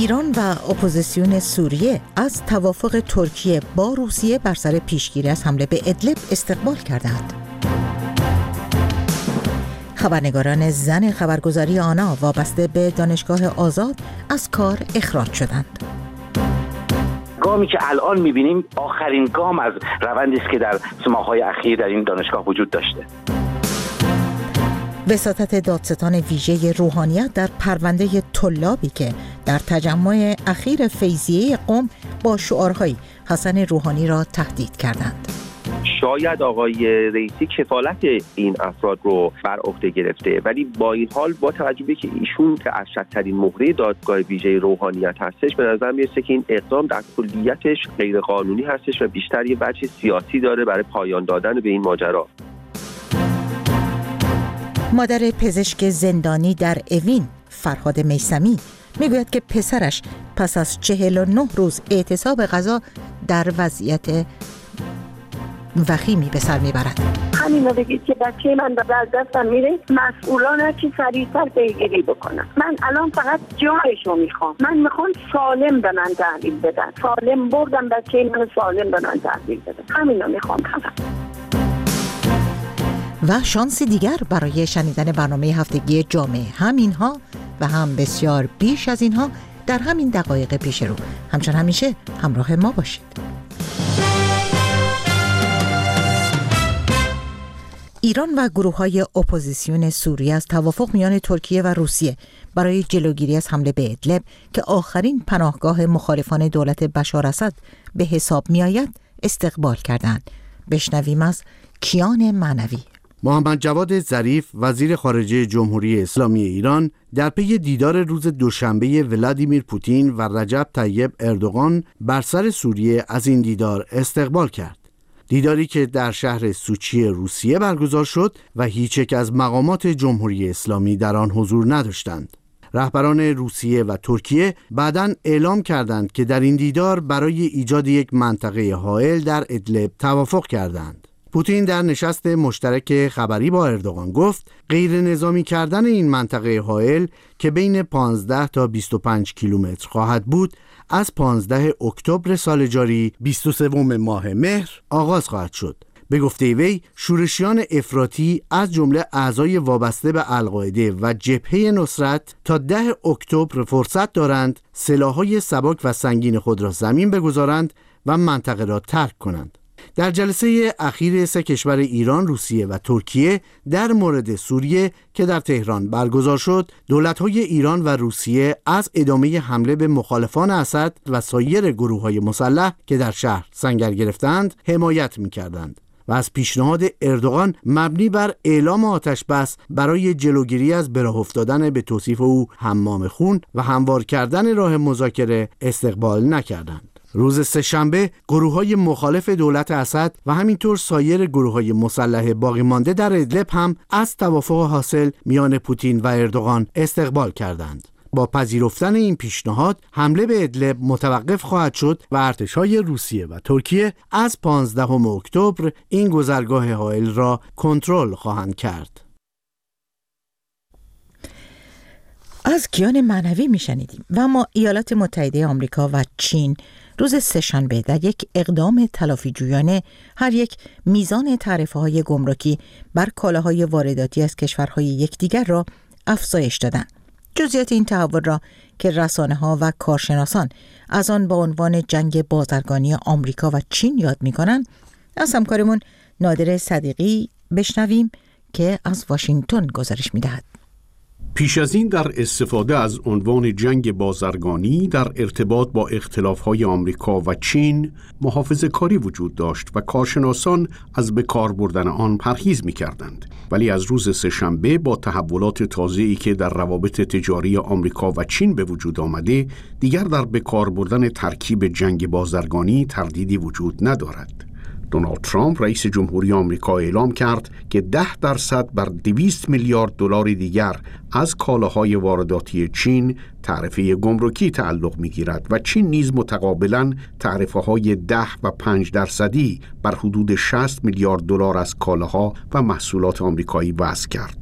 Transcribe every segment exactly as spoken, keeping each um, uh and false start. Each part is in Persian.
ایران و اپوزیسیون سوریه از توافق ترکیه با روسیه بر سر پیشگیری از حمله به ادلب استقبال کردند. خبرنگاران زن خبرگزاری آنا وابسته به دانشگاه آزاد از کار اخراج شدند. گامی که الان می‌بینیم آخرین گام از روندی است که در ماه‌های اخیر در این دانشگاه وجود داشته. وساطت دادستان ویژه روحانیت در پرونده طلابی که در تجمع اخیر فیضیه قم با شعارهای حسن روحانی را تهدید کردند. شاید آقای رئیسی کفالت این افراد رو بر عهده گرفته، ولی با این حال با توجه به که ایشون که ارشدترین مهره دادگاه ویژه روحانیت هستش، به نظر میرسه که این اقدام در کلیتش غیر قانونی هستش و بیشتر یه وجه سیاسی داره برای پایان دادن به این ماجرا. مادر پزشک زندانی در اوین، فرهاد میثمی، میگوید که پسرش پس از چهل و نه روز اعتصاب غذا در وضعیت وخیمی به سر میبرد. همین رو بگید که بچه من به دستم میره، مسئولان که سریعتر پیگیری بکنن. من الان فقط جایشو میخوام. من میخوام سالم به من تحویل بدن. سالم بردم بچه من سالم به من تحویل بدن. همین رو میخوام فقط. و شانسی دیگر برای شنیدن برنامه هفتگی جامعه، همینها و هم بسیار بیش از اینها در همین دقایق پیش رو. همچون همیشه همراه ما باشید. ایران و گروه‌های اپوزیسیون سوریه از توافق میان ترکیه و روسیه برای جلوگیری از حمله به ادلب که آخرین پناهگاه مخالفان دولت بشار اسد به حساب می‌آید استقبال کردند. بشنویم از کیان معنوی. محمد جواد ظریف وزیر خارجه جمهوری اسلامی ایران در پی دیدار روز دوشنبه ولادیمیر پوتین و رجب طیب اردوغان بر سر سوریه از این دیدار استقبال کرد. دیداری که در شهر سوچی روسیه برگزار شد و هیچ یک از مقامات جمهوری اسلامی در آن حضور نداشتند. رهبران روسیه و ترکیه بعداً اعلام کردند که در این دیدار برای ایجاد یک منطقه حائل در ادلب توافق کردند. پوتین در نشست مشترک خبری با اردوغان گفت غیر نظامی کردن این منطقه حائل که بین پانزده تا بیست و پنج کیلومتر خواهد بود از پانزده اکتبر سال جاری بیست و سوم ماه مهر آغاز خواهد شد. به گفته وی شورشیان افراطی از جمله اعضای وابسته به القاعده و جبهه نصرت تا ده اکتبر فرصت دارند سلاح‌های سبک و سنگین خود را زمین بگذارند و منطقه را ترک کنند. در جلسه اخیر سه کشور ایران، روسیه و ترکیه در مورد سوریه که در تهران برگزار شد، دولت‌های ایران و روسیه از ادامه حمله به مخالفان اسد و سایر گروه‌های مسلح که در شهر سنگر گرفتند حمایت می‌کردند و از پیشنهاد اردوغان مبنی بر اعلام آتش بس برای جلوگیری از به راه افتادن به توصیف او حمام خون و هموار کردن راه مذاکره استقبال نکردند. روز سه‌شنبه گروه‌های مخالف دولت اسد و همینطور سایر گروه‌های مسلح باقی مانده در ادلب هم از توافق حاصل میان پوتین و اردوغان استقبال کردند. با پذیرفتن این پیشنهاد حمله به ادلب متوقف خواهد شد و ارتش‌های روسیه و ترکیه از پانزدهم اکتبر این گذرگاه حائل را کنترل خواهند کرد. از کیان معنوی میشنیدیم. و اما ایالات متحده آمریکا و چین روز سه‌شنبه در یک اقدام تلافی‌جویانه هر یک میزان تعرفه‌های گمرکی بر کالاهای وارداتی از کشورهای یکدیگر را افزایش دادند. جزئیات این تحول را که رسانه‌ها و کارشناسان از آن با عنوان جنگ بازرگانی آمریکا و چین یاد می‌کنند، از همکارمون نادر صدیقی بشنویم که از واشنگتن گزارش می‌دهد. پیش از این در استفاده از عنوان جنگ بازرگانی در ارتباط با اختلاف‌های آمریکا و چین محافظه‌کاری وجود داشت و کارشناسان از به کار بردن آن پرهیز می‌کردند. ولی از روز سه‌شنبه با تحولات تازه‌ای که در روابط تجاری آمریکا و چین به وجود آمده، دیگر در به کار بردن ترکیب جنگ بازرگانی تردیدی وجود ندارد. دونالد ترامپ رئیس جمهوری آمریکا اعلام کرد که ده درصد بر دویست میلیارد دلار دیگر از کالاهای وارداتی چین تعرفه گمرکی تعلق می‌گیرد و چین نیز متقابلاً تعرفه‌های ده و پنج درصدی بر حدود شصت میلیارد دلار از کالاها و محصولات آمریکایی وضع کرد.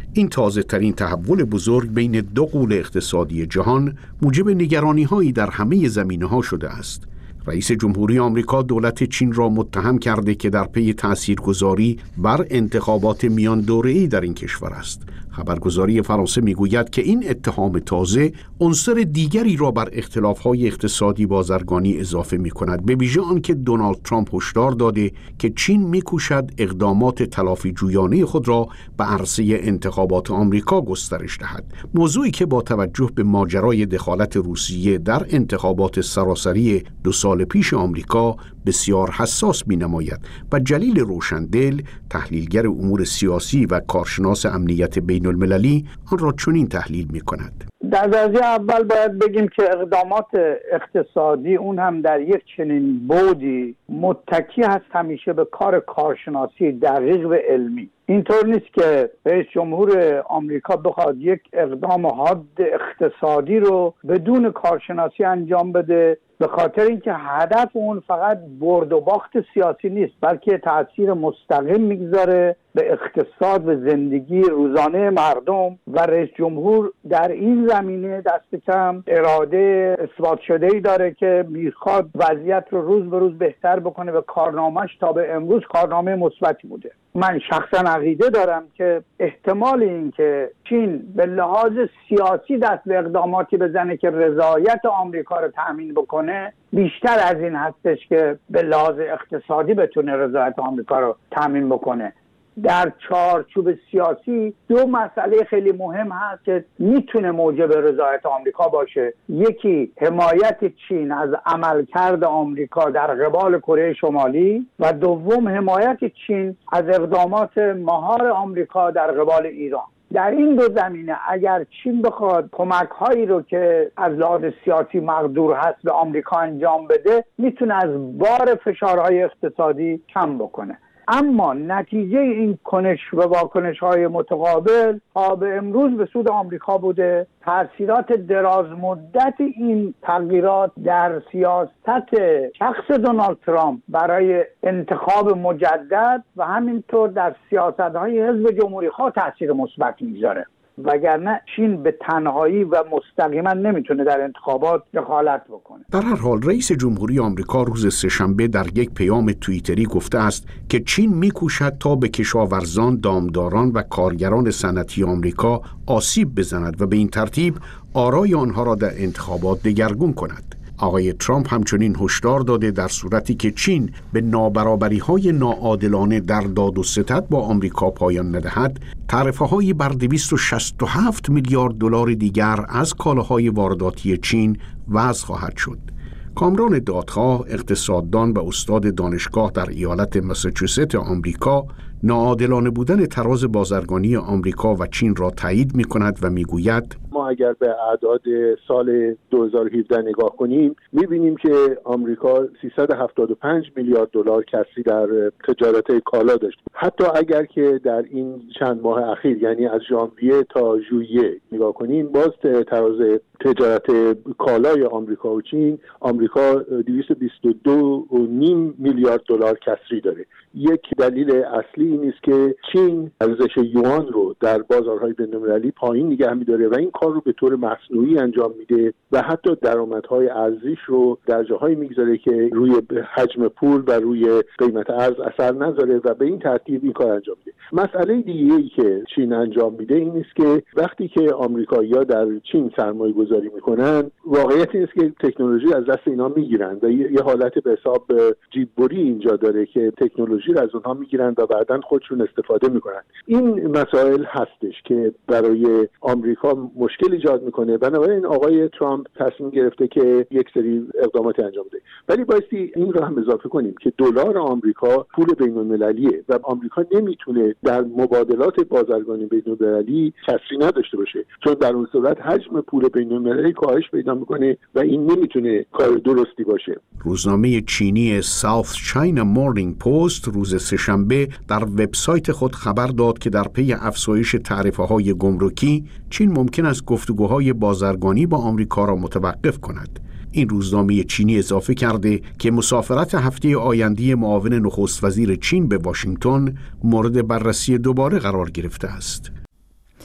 این تازه ترین تحول بزرگ بین دو غول اقتصادی جهان موجب نگرانی‌هایی در همه زمینه‌ها شده است. رئیس جمهوری آمریکا دولت چین را متهم کرده که در پی تاثیرگذاری بر انتخابات میان دوره‌ای در این کشور است. خبرگزاری فرانسه میگوید که این اتهام تازه عنصر دیگری را بر اختلاف‌های اقتصادی بازرگانی اضافه می‌کند، به ویژه آنکه دونالد ترامپ هشدار داده که چین می‌کوشد اقدامات تلافی جویانه خود را به عرصه انتخابات آمریکا گسترش دهد. موضوعی که با توجه به ماجرای دخالت روسیه در انتخابات سراسری دو سال پیش آمریکا بسیار حساس می‌نماید و جلیل روشندل، تحلیلگر امور سیاسی و کارشناس امنیت بین المللی آن را چنین تحلیل می‌کند. در درجه اول باید بگیم که اقدامات اقتصادی اون هم در یک چنین بودی متکی هست همیشه به کار کارشناسی دقیق و علمی. اینطور نیست که رئیس جمهور آمریکا بخواد یک اقدام حاد اقتصادی رو بدون کارشناسی انجام بده، به خاطر اینکه هدف اون فقط برد و باخت سیاسی نیست، بلکه تأثیر مستقیم میگذاره به اقتصاد و زندگی روزانه مردم و رئیس جمهور در این زمینه دست کم اراده اثبات شده‌ای داره که میخواد وضعیت رو روز به روز بهتر بکنه و کارنامه‌اش تا به امروز کارنامه مثبتی بوده. من شخصا عقیده دارم که احتمال این که چین به لحاظ سیاسی دست به اقداماتی بزنه که رضایت آمریکا رو تأمین بکنه بیشتر از این هستش که به لحاظ اقتصادی بتونه رضایت آمریکا رو تأمین بکنه. در چارچوب سیاسی دو مسئله خیلی مهم هست که میتونه موجب رضایت آمریکا باشه. یکی حمایت چین از عملکرد آمریکا در قبال کره شمالی و دوم حمایت چین از اقدامات مهار آمریکا در قبال ایران. در این دو زمینه اگر چین بخواد کمک هایی رو که از لحاظ سیاسی مقدور هست به آمریکا انجام بده میتونه از بار فشارهای اقتصادی کم بکنه. اما نتیجه این کنش و واکنش های متقابل تا به امروز به سود آمریکا بوده. تأثیرات دراز مدت این تغییرات در سیاست شخص دونالد ترامپ برای انتخاب مجدد و همینطور در سیاست های حزب جمهوری خواه تأثیر مثبت میذاره، وگرنه چین به تنهایی و مستقیما نمیتونه در انتخابات دخالت بکنه. در هر حال رئیس جمهوری آمریکا روز سه‌شنبه در یک پیام توییتری گفته است که چین میکوشد تا به کشاورزان، دامداران و کارگران صنعتی آمریکا آسیب بزند و به این ترتیب آرای آنها را در انتخابات دگرگون کند. آقای ترامپ همچنین هشدار داده در صورتی که چین به نابرابری‌های ناعادلانه در داد و ستد با آمریکا پایان ندهد، تعرفه‌هایی بر دویست و شصت و هفت میلیارد دلار دیگر از کالاهای وارداتی چین وضع خواهد شد. کامران دادخواه، اقتصاددان و استاد دانشگاه در ایالت ماساچوست آمریکا، ناعادلانه بودن تراز بازرگانی آمریکا و چین را تایید می‌کند و می‌گوید ما اگر به اعداد سال دو هزار و هفده نگاه کنیم می‌بینیم که آمریکا سیصد و هفتاد و پنج میلیارد دلار کسری در تجارت کالا داشت. حتی اگر که در این چند ماه اخیر یعنی از ژانویه تا ژوئیه نگاه کنیم، باز تراز تجارت کالای آمریکا و چین، آمریکا دویست و بیست و دو و نیم میلیارد دلار کسری داره. یک دلیل اصلی این است که چین ارزش یوان رو در بازارهای بین‌المللی پایین نگه می‌داره و این کار رو به طور مصنوعی انجام میده و حتی درآمدهای ارزیش رو در جاهایی میگذاره که روی حجم پول و روی قیمت ارز اثر نذاره و به این ترتیب این کار انجام میده. مسئله دیگه‌ای که چین انجام میده این است که وقتی که آمریکایی‌ها در چین سرمایه گذاری میکنن، واقعیت این است که تکنولوژی از دست اینا میگیرن و یه حالت به حساب جیببری اینجا داره که تکنولوژی رو از اونها میگیرن و بعداً خودشون استفاده میکنن. این مسائل هستش که برای آمریکا مشکل ایجاد میکنه. بنابراین آقای ترامپ تصمیم گرفته که یک سری اقدامات انجام بده. ولی بایستی این رو هم اضافه کنیم که دلار آمریکا پول بین‌المللیه و آمریکا نمیتونه در مبادلات بازرگانی بین‌المللی کسری نداشته باشه، چون در اون صورت حجم پول بین‌المللی کاهش پیدا میکنه و این نمیتونه کار درستی باشه. روزنامه چینی South China Morning Post روز سه‌شنبه در وبسایت خود خبر داد که در پی افزایش تعرفه‌های گمرکی چین ممکن است گفتگوهای بازرگانی با آمریکا را متوقف کند. این روزنامه چینی اضافه کرده که مسافرت هفته آینده معاون نخست وزیر چین به واشنگتن مورد بررسی دوباره قرار گرفته است.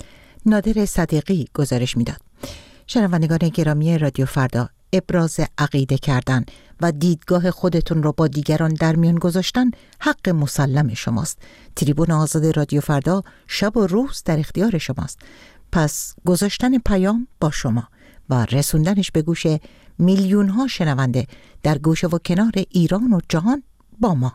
نادر صدیقی گزارش میداد. شنوندگان گرامی رادیو فردا، ابراز عقیده کردن و دیدگاه خودتون رو با دیگران در میان گذاشتن حق مسلم شماست. تریبون آزاد رادیو فردا شب و روز در اختیار شماست. پس گذاشتن پیام با شما و رسوندنش به گوش میلیون ها شنونده در گوشه و کنار ایران و جهان با ما.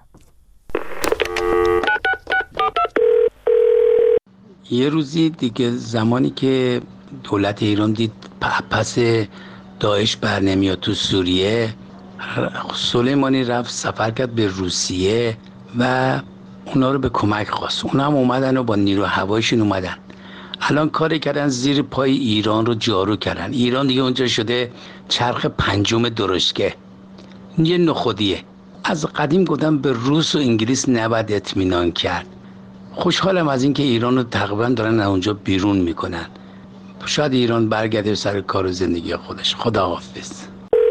یه روزی دیگه زمانی که دولت ایران دید پس داعش بر نمیاد تو سوریه، سلیمانی رفت سفر کرد به روسیه و اونا رو به کمک خواست. اونا هم اومدن و با نیرو هوایشون اومدن. الان کاری کردن زیر پای ایران رو جارو کردن. ایران دیگه اونجا شده چرخ پنجم درشکه. یه نخودیه. از قدیم گفتم به روس و انگلیس نباید اطمینان کرد. خوشحالم از این که ایران رو تقریبا دارن اونجا بیرون میکنن. شاید ایران برگرده سر کار و زندگی خودش. خداحافظ.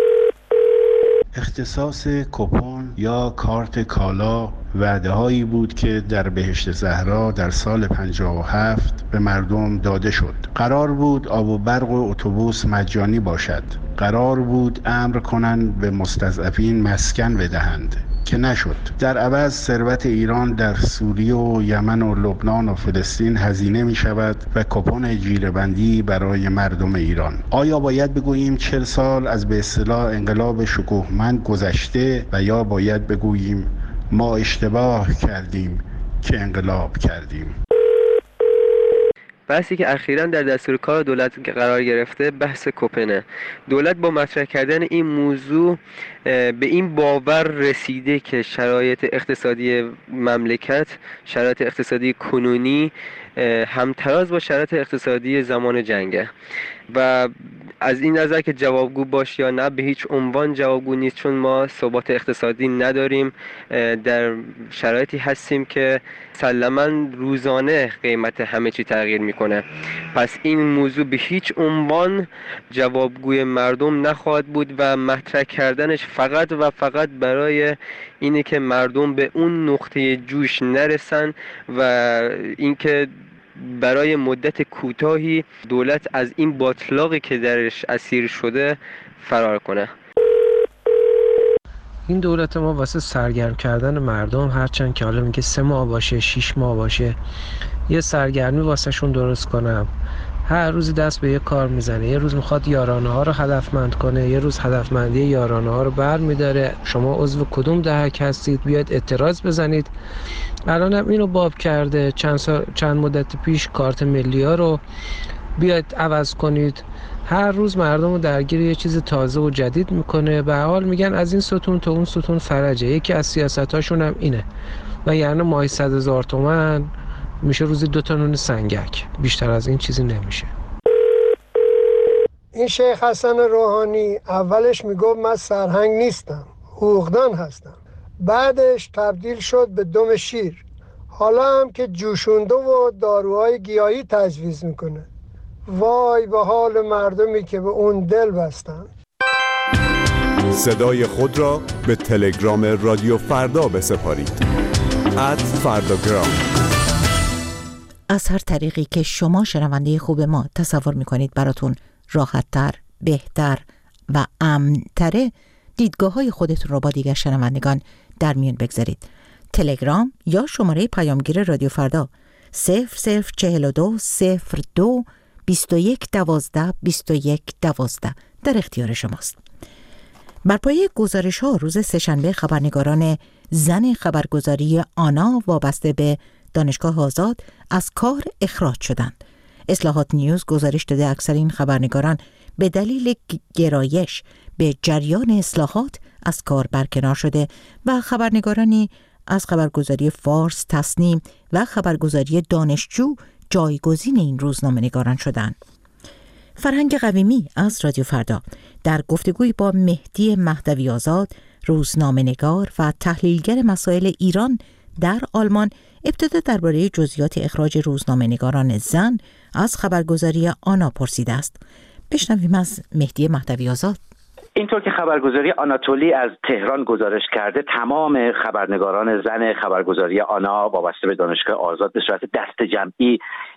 اختصاص کوپن یا کارت کالا وعده هایی بود که در بهشت زهرا در سال پنجاه و هفت به مردم داده شد. قرار بود آب و برق و اتوبوس مجانی باشد. قرار بود امر کنند به مستضعفین مسکن بدهند که نشد. در عوض ثروت ایران در سوریه و یمن و لبنان و فلسطین هزینه می شود و کوپن جیره‌بندی برای مردم ایران. آیا باید بگوییم چهل سال از به اصطلاح انقلاب شکوهمند گذشته و یا باید بگوییم ما اشتباه کردیم که انقلاب کردیم؟ بحثی که اخیراً در دستور کار دولت قرار گرفته بحث کوپنه. دولت با مطرح کردن این موضوع به این باور رسیده که شرایط اقتصادی مملکت، شرایط اقتصادی کنونی همتراز با شرایط اقتصادی زمان جنگه و از این نظر که جوابگو باش یا نه به هیچ عنوان جوابگو نیست، چون ما ثبات اقتصادی نداریم، در شرایطی هستیم که مسلماً روزانه قیمت همه چی تغییر میکنه. پس این موضوع به هیچ عنوان جوابگوی مردم نخواهد بود و مطرح کردنش فقط و فقط برای اینه که مردم به اون نقطه جوش نرسن و اینکه برای مدت کوتاهی دولت از این باطلاقی که درش اسیر شده فرار کنه. این دولت ما واسه سرگرم کردن مردم، هرچند که حالا میگه سه ماه باشه شیش ماه باشه، یه سرگرمی واسه شون درست کنم، هر روزی دست به یه کار میزنه. یه روز میخواد یارانه ها رو هدفمند کنه، یه روز هدفمندی یارانه ها رو بر میداره. شما عضو کدوم دهک هستید بیاید اعتراض بزنید. الان هم اینو باب کرده. چند سال چند مدت پیش کارت ملی ها رو بیاید عوض کنید. هر روز مردم رو درگیر یه چیز تازه و جدید میکنه. به حال میگن از این ستون تا اون ستون فرجه. یکی از سیاستاشون هم اینه. و یعنی ماهی صد هزار تومن میشه روزی دو تا نون سنگک. بیشتر از این چیزی نمیشه. این شیخ حسن روحانی اولش میگفت من سرهنگ نیستم، حقوقدان هستم. بعدش تبدیل شد به دم شیر. حالا هم که جوشونده و داروهای گیاهی تجویز میکنه. وای به حال مردمی که به اون دل بستن. صدای خود را به تلگرام رادیو فردا بسپارید. ات فرداگرام. از هر طریقی که شما شنونده خوب ما تصور میکنید براتون راحت‌تر، بهتر و امن‌تره، دیدگاه‌های خودتون رو با دیگر شنوندگان در میان بگذارید. تلگرام یا شماره پیامگیر رادیو فردا صفر صفر چهل و دو صفر دو بیست و یک دوازده بیست و یک دوازده در اختیار شماست. بر پایه گزارش ها روز سه‌شنبه خبرنگاران زن خبرگزاری آنا وابسته به دانشگاه آزاد از کار اخراج شدند. اصلاحات نیوز گزارش داده اکثر این خبرنگاران به دلیل گرایش به جریان اصلاحات از کار برکنار شده و خبرنگارانی از خبرگزاری فارس، تصنیم و خبرگزاری دانشجو جایگزین این روزنامه‌نگاران شدند. فرهنگ قویمی از رادیو فردا در گفتگوی با مهدی مهدوی آزاد، روزنامه‌نگار و تحلیلگر مسائل ایران در آلمان، ابتدا درباره جزئیات اخراج روزنامه‌نگاران زن از خبرگزاری آنا پرسیده است. بشنویم از مهدی مهدوی آزاد. اینطور که خبرگزاری آناتولی از تهران گزارش کرده، تمام خبرنگاران زن خبرگزاری آنا وابسته به دانشگاه آزاد به صورت دست جمعی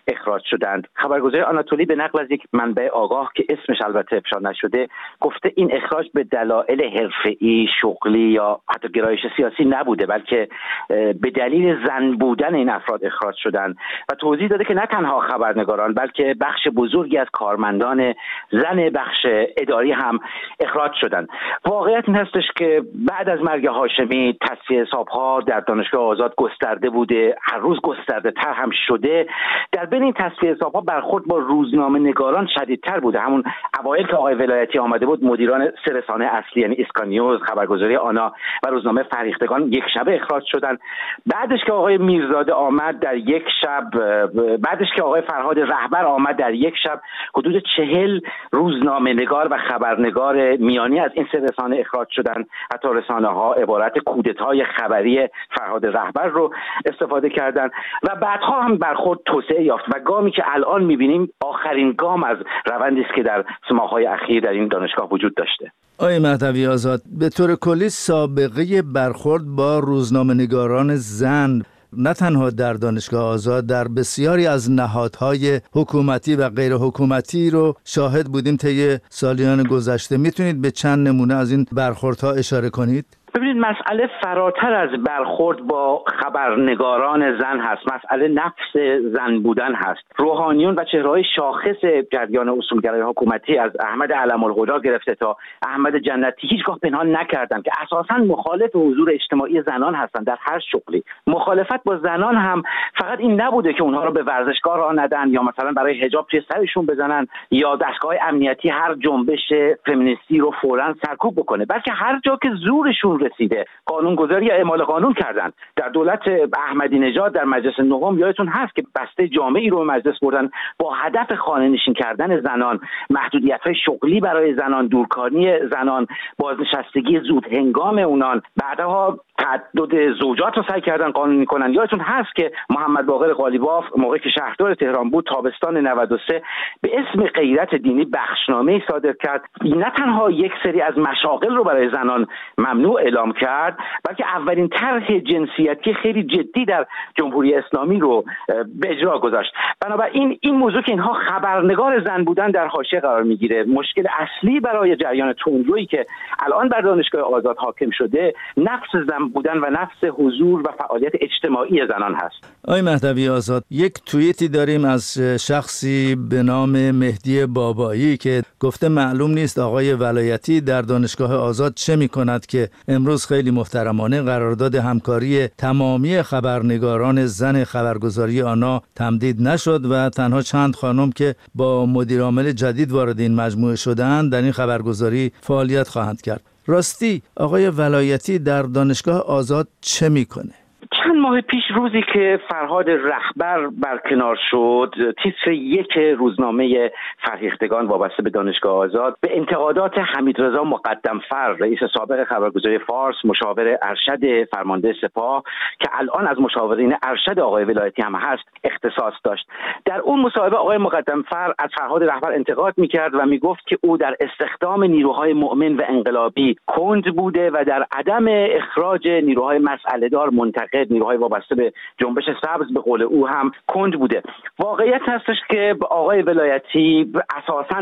اخراج شدند. خبرگزاری آناتولی به نقل از یک منبع آگاه که اسمش البته افشا نشده گفته این اخراج به دلایل حرفه‌ای، شغلی یا حتی گرایش سیاسی نبوده، بلکه به دلیل زن بودن این افراد اخراج شدند و توضیح داده که نه تنها خبرنگاران بلکه بخش بزرگی از کارمندان زن بخش اداری هم اخراج شدند. واقعیت این هستش که بعد از مرگ هاشمی تصفیه حساب‌ها در دانشگاه آزاد گسترده بوده، هر روز گسترده تر هم شده. در بین این تصفیه حساب‌ها برخورد با روزنامه نگاران شدیدتر بوده. همون اوایل که آقای ولایتی آمده بود، مدیران سه رسانه اصلی یعنی اسکانیوز، خبرگزاری آنا و روزنامه فرهیختگان یک شبه اخراج شدند. بعدش که آقای میرزاده آمد در یک شب، بعدش که آقای فرهاد رهبر آمد در یک شب حدود چهل روزنامه نگار و خبرنگار میانی از این سه رسانه اخراج شدند. حتی رسانه‌ها عبارت کودتای خبری فرهاد رهبر رو استفاده کردند و بعدها هم برخورد توسعه یافت و گامی که الان می‌بینیم آخرین گام از روندی است که در ماه‌های اخیر در این دانشگاه وجود داشته. آقای مهدوی آزاد، به طور کلی سابقه برخورد با روزنامه‌نگاران زن نه تنها در دانشگاه آزاد، در بسیاری از نهادهای حکومتی و غیر حکومتی رو شاهد بودیم طی سالیان گذشته. میتونید به چند نمونه از این برخوردها اشاره کنید؟ ببینید، مسئله فراتر از برخورد با خبرنگاران زن هست، مسئله نفس زن بودن هست. روحانیون و چهره‌های شاخص جریان اصولگرای حکومتی از احمد علم الهدی گرفته تا احمد جنتی هیچگاه پنهان نکردند که اساساً مخالف حضور اجتماعی زنان هستند در هر شغلی. مخالفت با زنان هم فقط این نبوده که اونها رو به ورزشگاه راه ندن یا مثلا برای حجاب توی سرشون بزنن یا دستگاه امنیتی هر جنبش فمینیستی رو فوراً سرکوب بکنه، بلکه هر جا که زورشون رسیده قانونگذاری یا اعمال قانون کردن. در دولت احمدی نژاد در مجلس نهم یادتون هست که بسته جامعی رو به مجلس بردن با هدف خانه‌نشین کردن زنان، محدودیت‌های شغلی برای زنان، دورکاری زنان، بازنشستگی زود هنگام اونان. بعدها تعدد زوجات رو سعی کردن قانونی کنن. یادتون هست که محمد باقر قالیباف موقعی که شهردار تهران بود تابستان نود و سه به اسم غیرت دینی بخشنامه‌ای صادر کرد. نه تنها یک سری از مشاغل رو برای زنان ممنوع اعلام کرد، بلکه اولین طرح جنسیتی خیلی جدی در جمهوری اسلامی رو به اجرا گذاشت. بنابراین این موضوع که اینها خبرنگار زن بودن در حاشیه قرار میگیره. مشکل اصلی برای جریان تندرویی که الان بر دانشگاه آزاد حاکم شده نفس زن بودن و نفس حضور و فعالیت اجتماعی زنان هست. آقای مهدوی آزاد، یک توییتی داریم از شخصی به نام مهدی بابایی که گفته معلوم نیست آقای ولایتی در دانشگاه آزاد چه می‌کند که امروز خیلی محترمانه قرارداد همکاری تمامی خبرنگاران زن خبرگزاری آنا تمدید نشد و تنها چند خانم که با مدیرعامل جدید وارد این مجموعه شدند در این خبرگزاری فعالیت خواهند کرد. راستی آقای ولایتی در دانشگاه آزاد چه میکنه؟ چند ماه پیش روزی که فرهاد رهبر برکنار شد، تیتر یک روزنامه فرهیختگان وابسته به دانشگاه آزاد به انتقادات حمیدرضا مقدمفر، رئیس سابق خبرگزاری فارس، مشاور ارشد فرمانده سپاه که الان از مشاورین ارشد آقای ولایتی هم هست، اختصاص داشت. در اون مصاحبه آقای مقدمفر از فرهاد رهبر انتقاد میکرد و میگفت که او در استخدام نیروهای مؤمن و انقلابی کند بوده و در عدم اخراج نیروهای مسئله‌دار منتقد، نیروهای وابسته به جنبش سبز به قول او هم کند بوده. واقعیت هستش که آقای ولایتی اساساً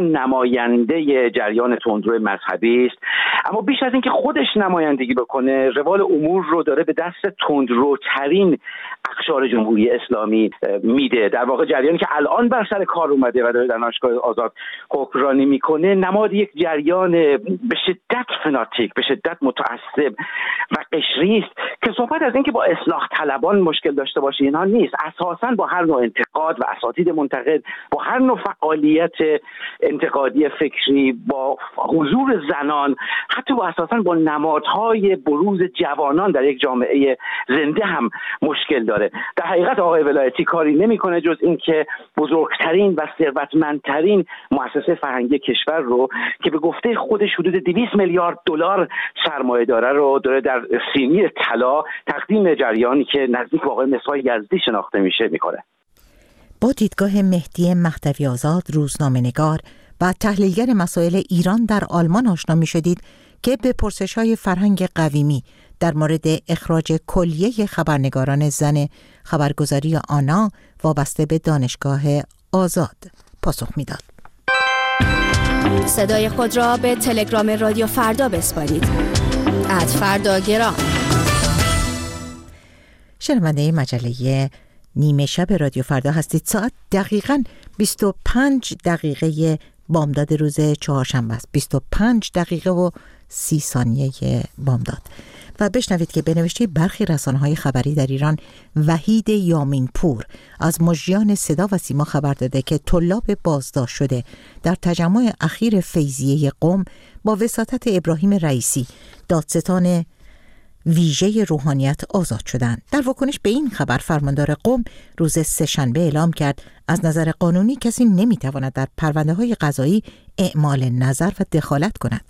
نماینده جریان تندرو مذهبی است، اما بیش از این که خودش نمایندگی بکنه، روال امور رو داره به دست تندروترین اقشار جمهوری اسلامی میده. در واقع جریانی که الان بر سر کار اومده و داره در دانشگاه آزاد حکمرانی میکنه نماد یک جریان به شدت فناتیک، به شدت متعصب و قشری است که صحبت از این که با اصلاح طلبان مشکل داشته باشه اینها نیست. اساساً با هر نوع انتقاد و اساتید منتقد، با هر نوع فعالیت انتقادی فکری، با حضور زنان، حتی با اساساً با نمادهای بروز جوانان در یک جامعه زنده هم مشکل داره. در حقیقت آقای ولایتی کاری نمیکنه جز اینکه بزرگترین و ثروتمندترین مؤسسه فرهنگی کشور رو که به گفته خودش حدود دویست میلیارد دلار سرمایه داره رو داره در سینی طلا تقدیم جریانی که نزدیک به آقای مصباح یزدی شناخته میشه میکنه. با دیدگاه مهدی مهدوی آزاد، روزنامه‌نگار و تحلیلگر مسائل ایران در آلمان آشنا می‌شدید که به پرسش‌های فرهنگ قویمی در مورد اخراج کلیه خبرنگاران زن خبرگزاری آنا وابسته به دانشگاه آزاد پاسخ میداد. صدای خود را به تلگرام رادیو فردا بسپارید. ات فردا گرام. شنونده مجله نیمه شب رادیو فردا هستید. ساعت دقیقاً بیست و پنج دقیقه بامداد روز چهارشنبه است. بیست و پنج دقیقه و سی ثانیه بامداد. و بشنوید که به نوشته برخی رسانه‌های خبری در ایران وحید یامینپور از مجریان صدا و سیما خبر داده که طلاب بازداشت شده در تجمع اخیر فیضیه قم با وساطت ابراهیم رئیسی دادستان ویژه روحانیت آزاد شدند. در واکنش به این خبر فرماندار قم روز سه‌شنبه اعلام کرد از نظر قانونی کسی نمیتواند در پرونده‌های قضایی اعمال نظر و دخالت کند.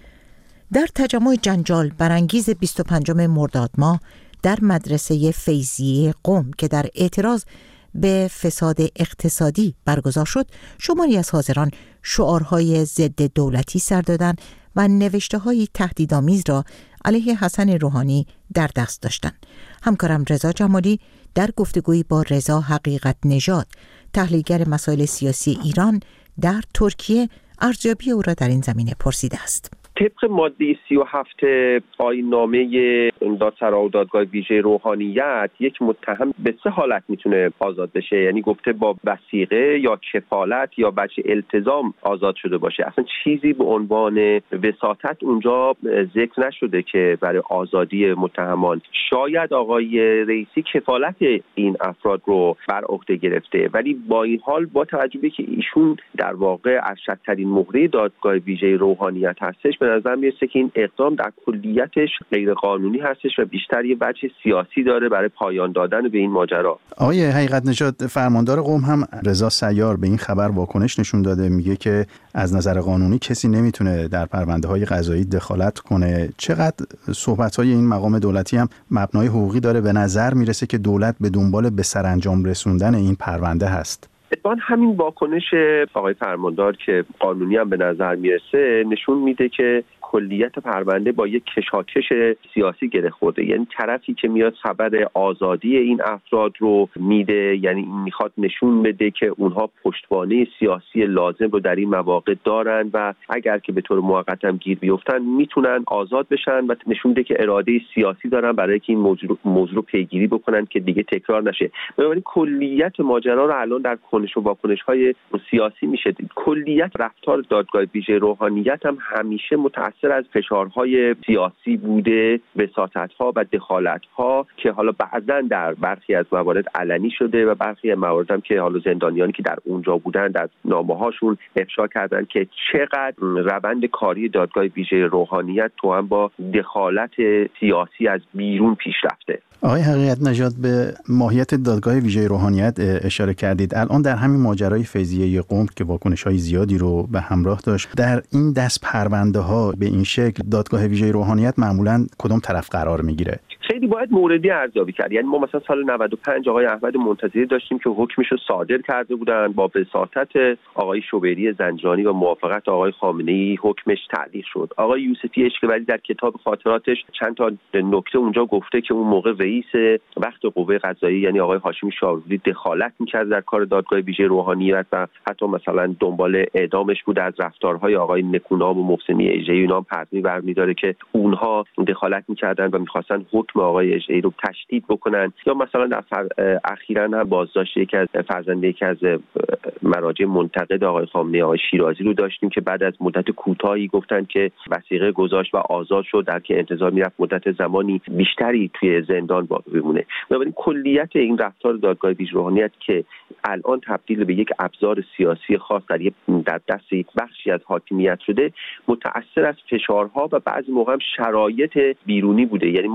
در تجمع جنجال برانگیز بیست و پنجم مرداد ماه در مدرسه فیضیه قم که در اعتراض به فساد اقتصادی برگزار شد، شماری از حاضران شعارهای ضد دولتی سر دادند و نوشته‌های تهدیدآمیز را علیه حسن روحانی در دست داشتند. همکارم رضا جمالی در گفتگویی با رضا حقیقت نژاد، تحلیلگر مسائل سیاسی ایران در ترکیه، ارزیابی او را در این زمینه پرسیده است. طبق ماده سی و هفت آیین‌نامه دادسرا و دادگاه ویژه روحانیت یک متهم به سه حالت میتونه آزاد بشه، یعنی گفته با وثیقه یا کفالت یا بچه التزام آزاد شده باشه. اصلا چیزی به عنوان وساطت اونجا ذکر نشده که برای آزادی متهمان. شاید آقای رئیسی کفالت این افراد رو بر عهده گرفته، ولی با این حال با توجه به که ایشون در واقع ارشدترین مهره دادگاه ویژه روحانیت هستش، به نظر میرسه که این اقدام در کلیتش غیر قانونی هستش و بیشتر یه وجه سیاسی داره برای پایان دادن به این ماجرا. آقای حقیقت نژاد، فرماندار قم هم رضا سیار به این خبر واکنش نشون داده، میگه که از نظر قانونی کسی نمیتونه در پرونده‌های قضایی دخالت کنه. چقدر صحبت‌های این مقام دولتی هم مبنای حقوقی داره؟ به نظر میرسه که دولت به دنبال به سرانجام رسوندن این پرونده هست. اتفاقاً همین واکنش آقای فرماندار که قانونی هم به نظر میرسه نشون میده که کلیت پرونده با یک کشاکش سیاسی گره خورده. یعنی طرفی که میاد خبر آزادی این افراد رو میده، یعنی میخواد نشون بده که اونها پشتوانه سیاسی لازم رو در این مواقع دارن و اگر که به طور موقت هم گیر بیفتن میتونن آزاد بشن و نشون بده که اراده سیاسی دارن برای که این موضوع موضوع رو پیگیری بکنن که دیگه تکرار نشه. بنابراین کلیت ماجرا رو الان در کنش و واکنش‌های سیاسی میشه دید. کلیت رفتار دادگاه ویژه روحانیت هم همیشه متأثر از فشارهای سیاسی بوده، وساطت‌ها و دخالت‌ها که حالا بعضاً در برخی از موارد علنی شده و برخی از موارد هم که حالا زندانیانی که در اونجا بودن در نامه‌هاشون افشا کردن که چقدر روند کاری دادگاه ویژه روحانیت تو هم با دخالت سیاسی از بیرون پیش رفته. آقای حقیقت نژاد، به ماهیت دادگاه ویژه روحانیت اشاره کردید. الان در همین ماجرای فیضیه قم که واکنش‌های زیادی رو به همراه داشت، در این دست پرونده‌ها به این شکل دادگاه ویژه روحانیت معمولاً کدام طرف قرار میگیره؟ خیلی باید موردی ارزیابی کرد. یعنی ما مثلا سال نود و پنج آقای احمد منتظری داشتیم که حکمش رو صادر کرده بودن، با وساطت آقای شوبری زنجانی و موافقت آقای خامنه‌ای حکمش تعلیق شد. آقای یوسفی اشکوری در کتاب خاطراتش چند تا نکته اونجا گفته که اون موقع رئیس وقت قوه قضاییه یعنی آقای هاشمی شاروی دخالت می‌کرد در کار دادگاه ویژه روحانیت و حتی مثلا دنبال اعدامش بود. از رفتارهای آقای نکونام و محسنی اژه‌ای اینا هم پرمی برمی‌داره که اونها دخالت می‌کردن و می‌خواستن حکم آقای اژه‌ای رو تشدید بکنن. یا مثلا در اخیراً هم بازداشت یکی از فرزند یکی از مراجع منتقد آقای خامنه‌ای آقای شیرازی رو داشتیم که بعد از مدت کوتاهی گفتن که وثیقه گذاشت و آزاد شد، در که انتظار می‌رفت مدت زمانی بیشتری توی زندان باقی بمونه. بنابراین کلیت این رفتار دادگاه ویژه روحانیت که الان تبدیل به یک ابزار سیاسی خاص در در دست یک بخشی از حاکمیت شده، متأثر از فشارها و بعضی موقع هم شرایط بیرونی بوده. یعنی ما مثلا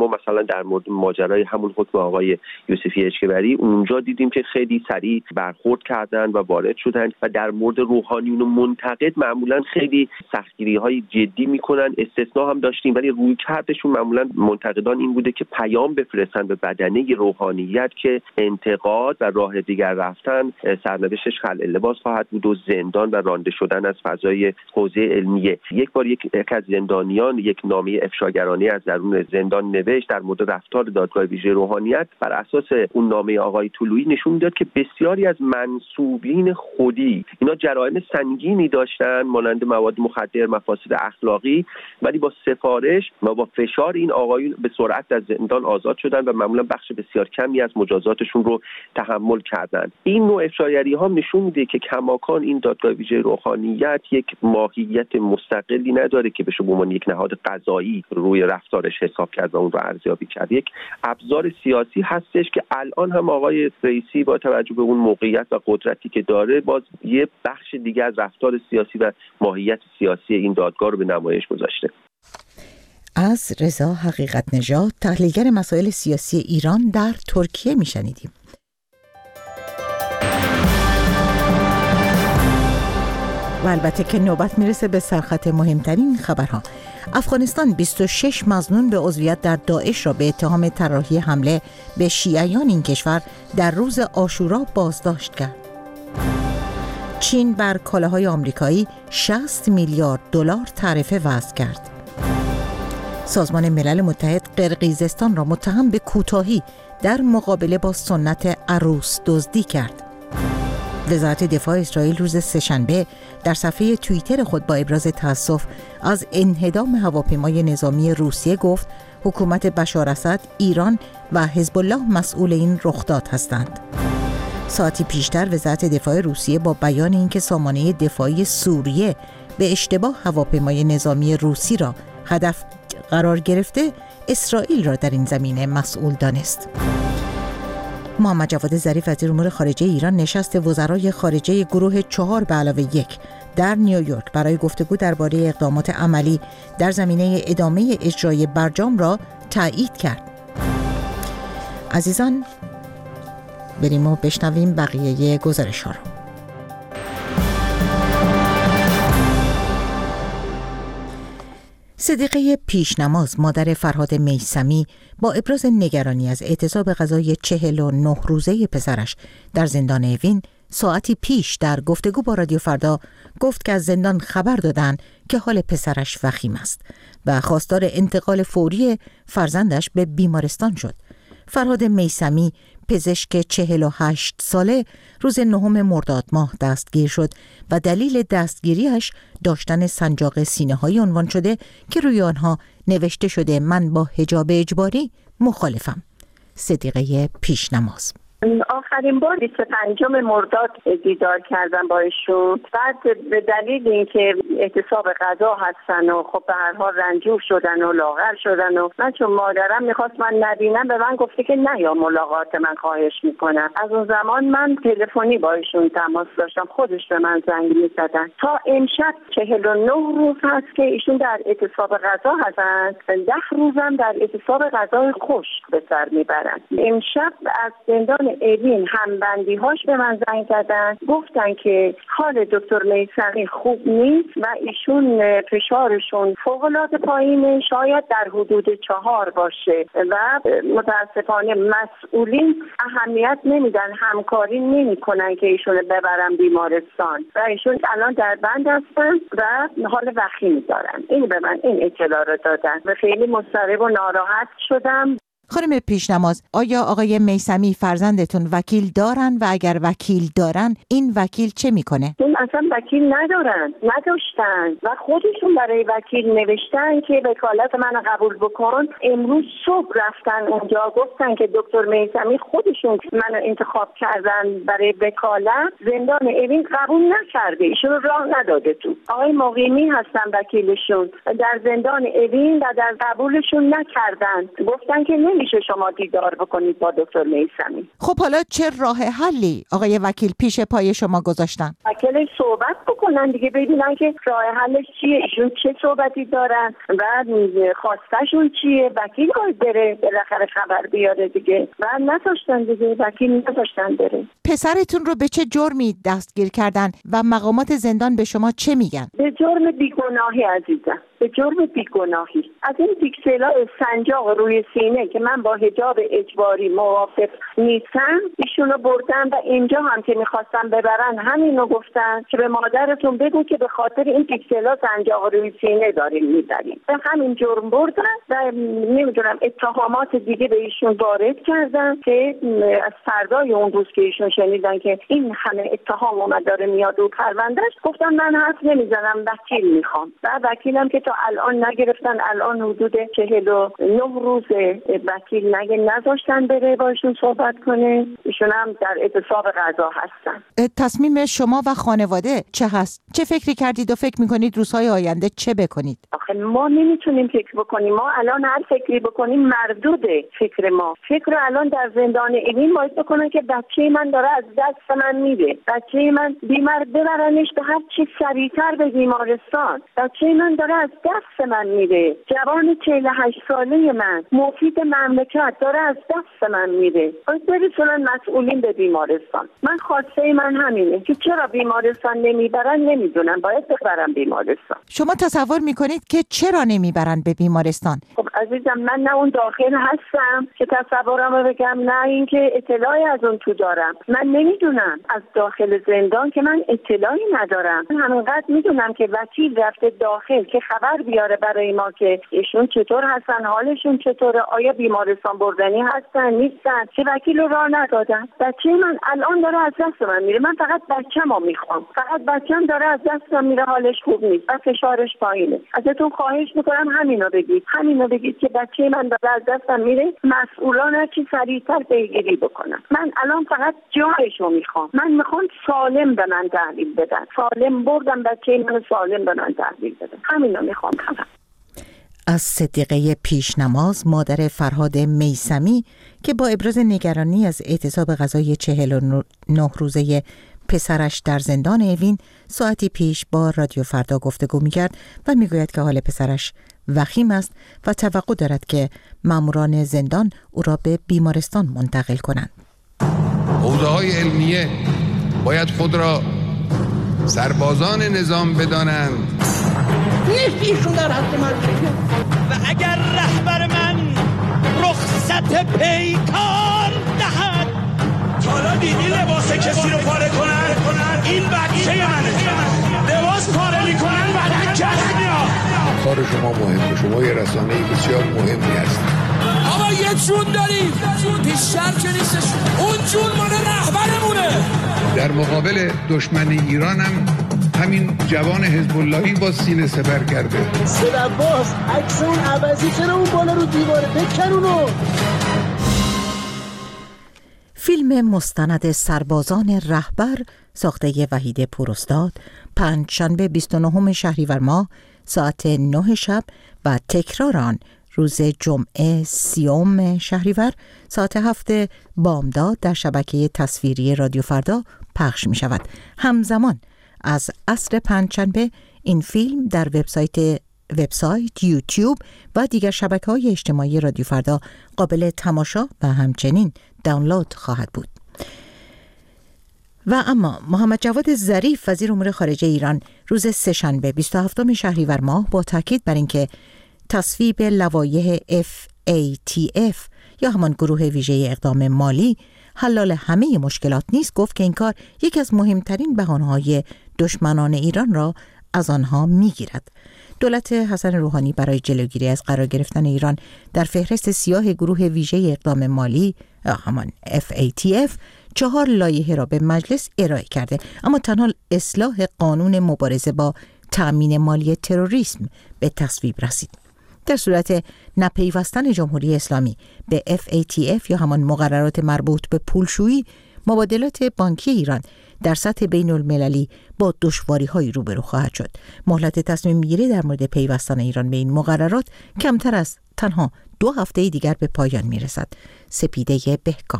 در مورد ماجرای همون حکم آقای یوسفی اشکبری، اونجا دیدیم که خیلی سریع برخورد کردن و وارد شدن و در مورد روحانیون و منتقد معمولا خیلی سختگیری‌های جدی میکنن. استثناء هم داشتیم ولی روی کردشون معمولا منتقدان این بوده که پیام بفرستن به بدنه روحانیت که انتقاد و راه دیگر رفتن سرنوشتش خلع لباس خواهد بود و زندان و رانده شدن از فضای حوزه علمیه. یک بار یک از زندانیان یک نامه افشاگرانه از درون زندان نوشت در مورد رفتار دادگاه ویژه روحانیت. بر اساس اون نامه آقای طلویی نشون داد که بسیاری از منسوبین خودی اینا جرایم سنگینی داشتن مانند مواد مخدر، مفاسد اخلاقی، ولی با سفارش و با فشار این آقایون به سرعت از زندان آزاد شدن و معمولا بخش بسیار کمی از مجازاتشون رو تحمل کردن. این نوع افشاگری ها نشون میده که کماکان این دادگاه ویژه روحانیت یک ماهیت مستقلی نداره که بشه به عنوان یک نهاد قضایی روی رفتارش حساب کرد و اون رو ارزیابی کرد. یک ابزار سیاسی هستش که الان هم آقای رئیسی با توجه به اون موقعیت و قدرتی که داره باز یه بخش دیگه از رفتار سیاسی و ماهیت سیاسی این دادگاه رو به نمایش گذاشته. از رضا حقیقت نژاد، تحلیلگر مسائل سیاسی ایران در ترکیه میشنیدیم. و البته که نوبت میرسه به سرخط مهمترین خبرها. افغانستان بیست و شش مظنون به عضویت در داعش را به اتهام طراحی حمله به شیعیان این کشور در روز عاشورا بازداشت کرد. چین بر کالاهای آمریکایی شصت میلیارد دلار تعرفه وضع کرد. سازمان ملل متحد قرقیزستان را متهم به کوتاهی در مقابله با سنت عروس دزدی کرد. وزارت دفاع اسرائیل روز سه‌شنبه در صفحه توییتر خود با ابراز تأسف از انهدام هواپیمای نظامی روسیه گفت حکومت بشار اسد، ایران و حزب الله مسئول این رخداد هستند. ساعتی پیشتر وزارت دفاع روسیه با بیان اینکه سامانه دفاعی سوریه به اشتباه هواپیمای نظامی روسی را هدف قرار گرفته، اسرائیل را در این زمینه مسئول دانست. محمد جواد ظریف وزیر امور خارجه ایران نشست وزرای خارجه گروه چهار به علاوه یک در نیویورک برای گفتگو درباره اقدامات عملی در زمینه ادامه اجرای برجام را تایید کرد. عزیزان، بریم و بشنویم بقیه گزارش ها را. صدیقه پیشنماز، مادر فرهاد میثمی، با ابراز نگرانی از اعتصاب قضایی چهل و نه روزه پسرش در زندان اوین ساعتی پیش در گفتگو با رادیو فردا گفت که از زندان خبر دادن که حال پسرش وخیم است و خواستار انتقال فوری فرزندش به بیمارستان شد. فرهاد میثمی، پزشک چهل و هشت ساله، روز نهم مرداد ماه دستگیر شد و دلیل دستگیریش داشتن سنجاق سینه‌های عنوان شده که روی آنها نوشته شده من با حجاب اجباری مخالفم. صدیقه پیشنماز: آخرین بار بیست و پنجم مرداد دیدار کردم با ایشون. بعد به دلیل اینکه اعتصاب غذا هستن و خب به هر حال رنجور شدن و لاغر شدن و من چون مادرم میخواست من نبینم به من گفته که نه یا ملاقات من خواهش میکنم. از اون زمان من تلفنی با ایشون تماس داشتم، خودش به من زنگ میزدن. تا امشب چهل و نه روز هست که ایشون در اعتصاب غذا هستن، ده روزم در اعتصاب غذای خشک به سر میبرن. امشب از زندان اوین همبندی هاش به من زنگ زدن، گفتن که حال دکتر میثمی خوب نیست و ایشون فشارشون فوق العاده پایینه، شاید در حدود چهار باشه و متاسفانه مسئولین اهمیت نمیدن، همکاری نمیکنن که ایشون ببرن بیمارستان و ایشون الان در بند هستن و حال وخیم دارن. این به من این اطلاع رو دادن و خیلی مضطرب و ناراحت شدم. خانم پیشنماز، آیا آقای میثمی فرزندتون وکیل دارن و اگر وکیل دارن این وکیل چه میکنه؟ این اصلا وکیل ندارن، نداشتن و خودشون برای وکیل نوشتن که وکالت من قبول بکن. امروز صبح رفتن اونجا گفتن که دکتر میثمی خودشون منو انتخاب کردن برای وکالت، زندان اوین قبول نکرده، ایشون راه نداده تو. آقای مقیمی هستن وکیلشون، در زندان اوین و در قبولشون نکردن، گفتن که میشه شما دیدار بکنید با دکتر میثمی. خب حالا چه راه حلی آقای وکیل پیش پای شما گذاشتن؟ وکیل صحبت بکنن دیگه، ببینن که راه حلش چیه، ایشون چه صحبتی دارن و خواستشون چیه. وکیل باید بره بالاخره خبر بیاره دیگه و نذاشتن دیگه، وکیل نذاشتن بره. پسرتون رو به چه جرمی دستگیر کردن و مقامات زندان به شما چه میگن؟ به جرم بیگناهی عزیزم، به جرم بیگناهی. از این پیکسل‌ها سنجاق روی سینه که من با حجاب اجباری موافق نیستم ایشونو بردن و اینجا هم که میخواستم ببرن همینو گفتن که به مادرتون بگو که به خاطر این پیکسل‌ها سنجاق روی سینه داریم میبریم. به همین جرم بردن و نمیدونم اتهامات دیگه به ایشون وارد کردن که از فردای اون روز که ایشون شنیدن که این همه اتهام اومد داره میاد رو پروندهش، گفتم من حرف نمیزنم، وکیل میخوام. و وکیلم که تا الان نگرفتن، الان حدود چهل و نه روز وکیل نگه نذاشتن بره باشون صحبت کنه. ایشون هم در اعتصاب قضا هستن. تصمیم شما و خانواده چه هست؟ چه فکری کردید و فکر میکنید روزهای آینده چه بکنید؟ آخه ما نمیتونیم فکر بکنیم. ما الان هر فکری بکنیم مردوده فکر ما. فکر الان در زندان اوین باید بکنن که بچه من داره از دست من میره، بچه من بیمار ببرنش به هر چی سریعتر به بیمارستان، بچه من داره از دست من میره، جوان چهل و هشت ساله من مفید مملکت داره از دست من میره. باید برسونن مسئولین به بیمارستان. من خواسته من همینه که چرا بیمارستان نمیبرن نمیدونم، باید ببرن بیمارستان. شما تصور میکنید که چرا نمیبرن به بیمارستان؟ خب عزیزم من نه اون داخل هستم که تصورمو بگم، نه اینکه اطلاعی از اون تو دارم. من نمیدونم از داخل زندان که من اطلاعی ندارم. من همینقدر میدونم که وکیل رفته داخل که خبر بیاره برای ما که ایشون چطور هستن، حالشون چطوره، آیا بیمارستان بردنی هستن نیستن، که وکیل رو راه ندادن. بچه من الان داره از دست من میره. من فقط بچه‌مو میخوام، فقط بچه‌م داره از دستم میره، حالش خوب نیست و فشارش پایینه. ازتون خواهش میکنم همینو بگید، همینو بگید که بچه من داره از دستم میره، مسئولان هر چی سریعتر پیگیری بکنن. من الان فقط جایشو میخوام. من میخوام سالم به من تحویل بدن، سالم بردم بچه من سالم به من تحویل بدن. همینو میخوام فقط. از صدیقه پیشنماز مادر فرهاد میثمی که با ابراز نگرانی از اعتصاب غذای چهل و نه روزه پسرش در زندان اوین ساعتی پیش با رادیو فردا گفتگو می‌کرد و میگوید که حال پسرش وخیم است و توقع دارد که ماموران زندان او را به بیمارستان منتقل کنند. حوزه‌های علمیه باید خود را سربازان نظام بدانند. نیست ایشون در حد من و اگر رهبر من رخصت پیکار دهد. حالا دیدی لباس کسی رو پاره کنن؟ این بچه منه. لباس پاره میکنن بدن کسی میاد. کار شما مهمه، شما یه رسانه بسیار مهمی هست. آقا یه جون داریم، بیشتر که نیستش، اون جون مال رهبرمونه. در مقابل دشمن ایران هم همین جوان حزب اللهی با سینه سپر کرده. سرباز عکس اون عوضی چرا اون بالا رو دیواره بکن اونو. فیلم مستند سربازان رهبر ساخته وحید پوراستاد پنجشنبه بیست و نهم شهریور ماه ساعت نه شب و تکرار آن روز جمعه سیوم شهریور ساعت هفت بامداد در شبکه تصویری رادیو فردا پخش می شود. همزمان از عصر پنجشنبه این فیلم در وبسایت وبسایت یوتیوب و دیگر شبکه‌های اجتماعی رادیو فردا قابل تماشا و همچنین دانلود خواهد بود. و اما محمد جواد ظریف وزیر امور خارجه ایران روز سه‌شنبه بیست و هفتم شهریور ماه با تاکید بر اینکه تصویب لوایح اف ای تی اف یا همان گروه ویژه اقدام مالی حلال همه مشکلات نیست، گفت که این کار یکی از مهمترین بهانه‌های دشمنان ایران را از آنها می‌گیرد. دولت حسن روحانی برای جلوگیری از قرار گرفتن ایران در فهرست سیاه گروه ویژه اقدام مالی یا همان اف ای تی اف چهار لایحه را به مجلس ارائه کرده، اما تنها اصلاح قانون مبارزه با تأمین مالی تروریسم به تصویب رسید. در صورت نپیوستن جمهوری اسلامی به اف ای تی اف یا همان مقررات مربوط به پولشویی، مبادلات بانکی ایران در سطح بین المللی با دشواری‌های روبرو خواهد شد. مهلت تصمیم گیری در مورد پیوستن ایران به این مقررات کمتر از تنها دو هفته دیگر به پایان میرسد. سپیده بهکام.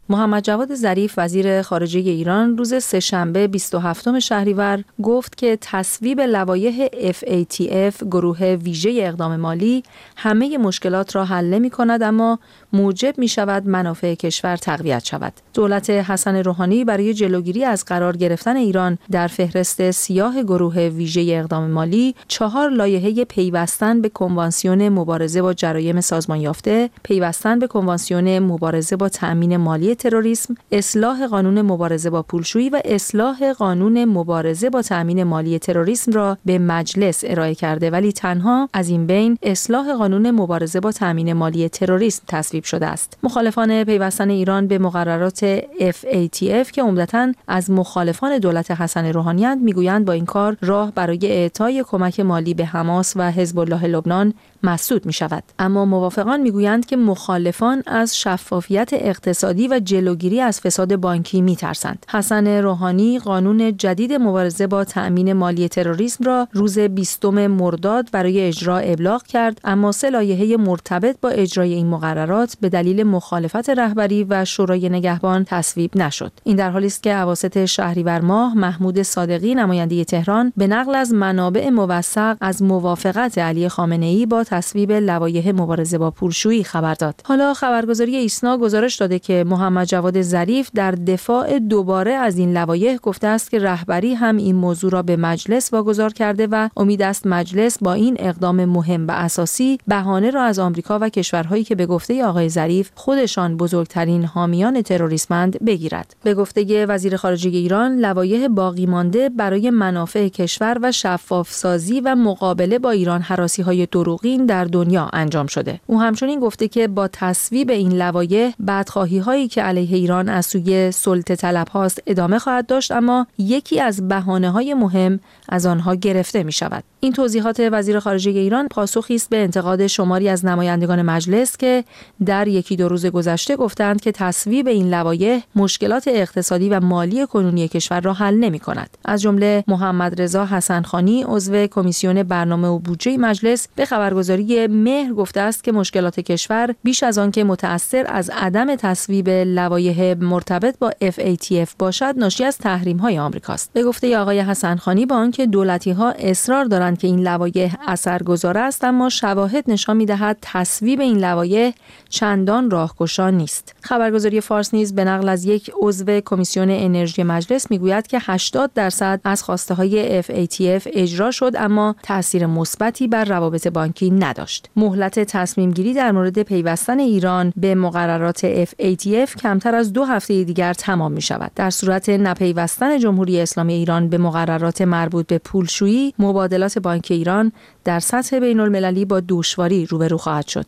محمد جواد ظریف وزیر خارجه ایران روز سه‌شنبه بیست و هفتم شهریور گفت که تصویب لوایح اف ای تی اف گروه ویژه اقدام مالی همه مشکلات را حل نمی‌کند، اما موجب می‌شود منافع کشور تقویت شود. دولت حسن روحانی برای جلوگیری از قرار گرفتن ایران در فهرست سیاه گروه ویژه اقدام مالی چهار لایحه پیوستن به کنوانسیون مبارزه با جرایم سازمان یافته، پیوستن به کنوانسیون مبارزه با تأمین مالی تروریسم، اصلاح قانون مبارزه با پولشویی و اصلاح قانون مبارزه با تأمین مالی تروریسم را به مجلس ارائه کرده، ولی تنها از این بین اصلاح قانون مبارزه با تأمین مالی تروریسم تصویب شده است. مخالفان پیوستن ایران به مقررات اف ای تی اف که عمدتاً از مخالفان دولت حسن روحانی اند میگویند با این کار راه برای اعطای کمک مالی به حماس و حزب الله لبنان مسدود می شود. اما موافقان میگویند که مخالفان از شفافیت اقتصادی و جلوگیری از فساد بانکی می ترسند. حسن روحانی قانون جدید مبارزه با تأمین مالی تروریسم را روز بیستم مرداد برای اجرا ابلاغ کرد، اما سه لایحه مرتبط با اجرای این مقررات به دلیل مخالفت رهبری و شورای نگهبان تصویب نشد. این در حالی است که اواسط شهریور ماه محمود صادقی نماینده تهران به نقل از منابع موثق از موافقت علی خامنه‌ای با تصویب لوایح مبارزه با پولشویی خبر داد. حالا خبرگزاری ایسنا گزارش داده که محمد جواد ظریف در دفاع دوباره از این لوایح گفته است که رهبری هم این موضوع را به مجلس واگذار کرده و امید است مجلس با این اقدام مهم و اساسی بهانه را از آمریکا و کشورهایی که به گفته آقای ظریف خودشان بزرگترین حامیان تروریسمند بگیرد. به گفته وزیر خارجه ایران، لوایح باقی مانده برای منافع کشور و شفاف سازی و مقابله با ایران هراسی‌های دروغین در دنیا انجام شده. او همچنین گفته که با تصویب این لوایح بدخواهی‌هایی که علیه ایران از سوی سلطه طلب‌هاست ادامه خواهد داشت، اما یکی از بهانه‌های مهم از آنها گرفته می‌شود. این توضیحات وزیر خارجه ایران پاسخی است به انتقاد شماری از نمایندگان مجلس که در یکی دو روز گذشته گفتند که تصویب این لوایح مشکلات اقتصادی و مالی کنونی کشور را حل نمی‌کند. از جمله محمد رضا حسنخانی عضو کمیسیون برنامه و بودجه مجلس به خبرگزاری مهر گفته است که مشکلات کشور بیش از آن که متأثر از عدم تصویب لوایح مرتبط با اف ای تی اف باشد ناشی از تحریم‌های آمریکاست. به گفته آقای حسنخانی با آنکه دولتی‌ها اصرار دارند که این لوایح اثرگذار است، اما شواهد نشان می‌دهد تصویب این لوایح چندان راهگشا نیست. خبرگزاری فارس نیز به نقل از یک عضو کمیسیون انرژی مجلس میگوید که هشتاد درصد از خواسته‌های اف ای تی اف اجرا شد، اما تأثیر مثبتی بر روابط بانکی نداشت. مهلت تصمیم گیری در مورد پیوستن ایران به مقررات اف ای تی اف کمتر از دو هفته دیگر تمام می شود. در صورت نپیوستن جمهوری اسلامی ایران به مقررات مربوط به پولشویی، مبادلات بانکی ایران در سطح بین المللی با دشواری روبرو خواهد شد.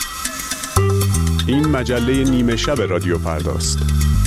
این مجله نیمه شب رادیو فرداست.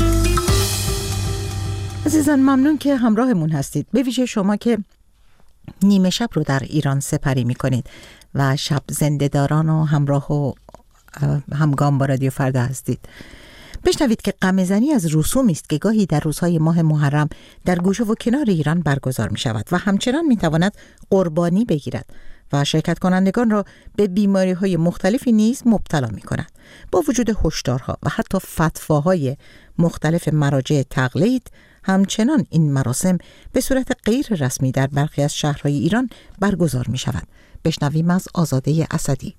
عزیزان ممنون که همراهمون هستید، به ویژه شما که نیمه شب رو در ایران سپری می کنید و شب زنده‌داران و همراه و همگام با رادیو فردا هستید. بشنوید که غمه‌زنی از رسومی است که گاهی در روزهای ماه محرم در گوشه و کنار ایران برگزار می شود و همچنان می تواند قربانی بگیرد و شرکت کنندگان را به بیماری‌های مختلفی نیز مبتلا می کند. با وجود هشدارها و حتی فتواهای مختلف مراجع تقلید، همچنان این مراسم به صورت غیر رسمی در برخی از شهرهای ایران برگزار می شود. بشنویم از آزاده اسدی.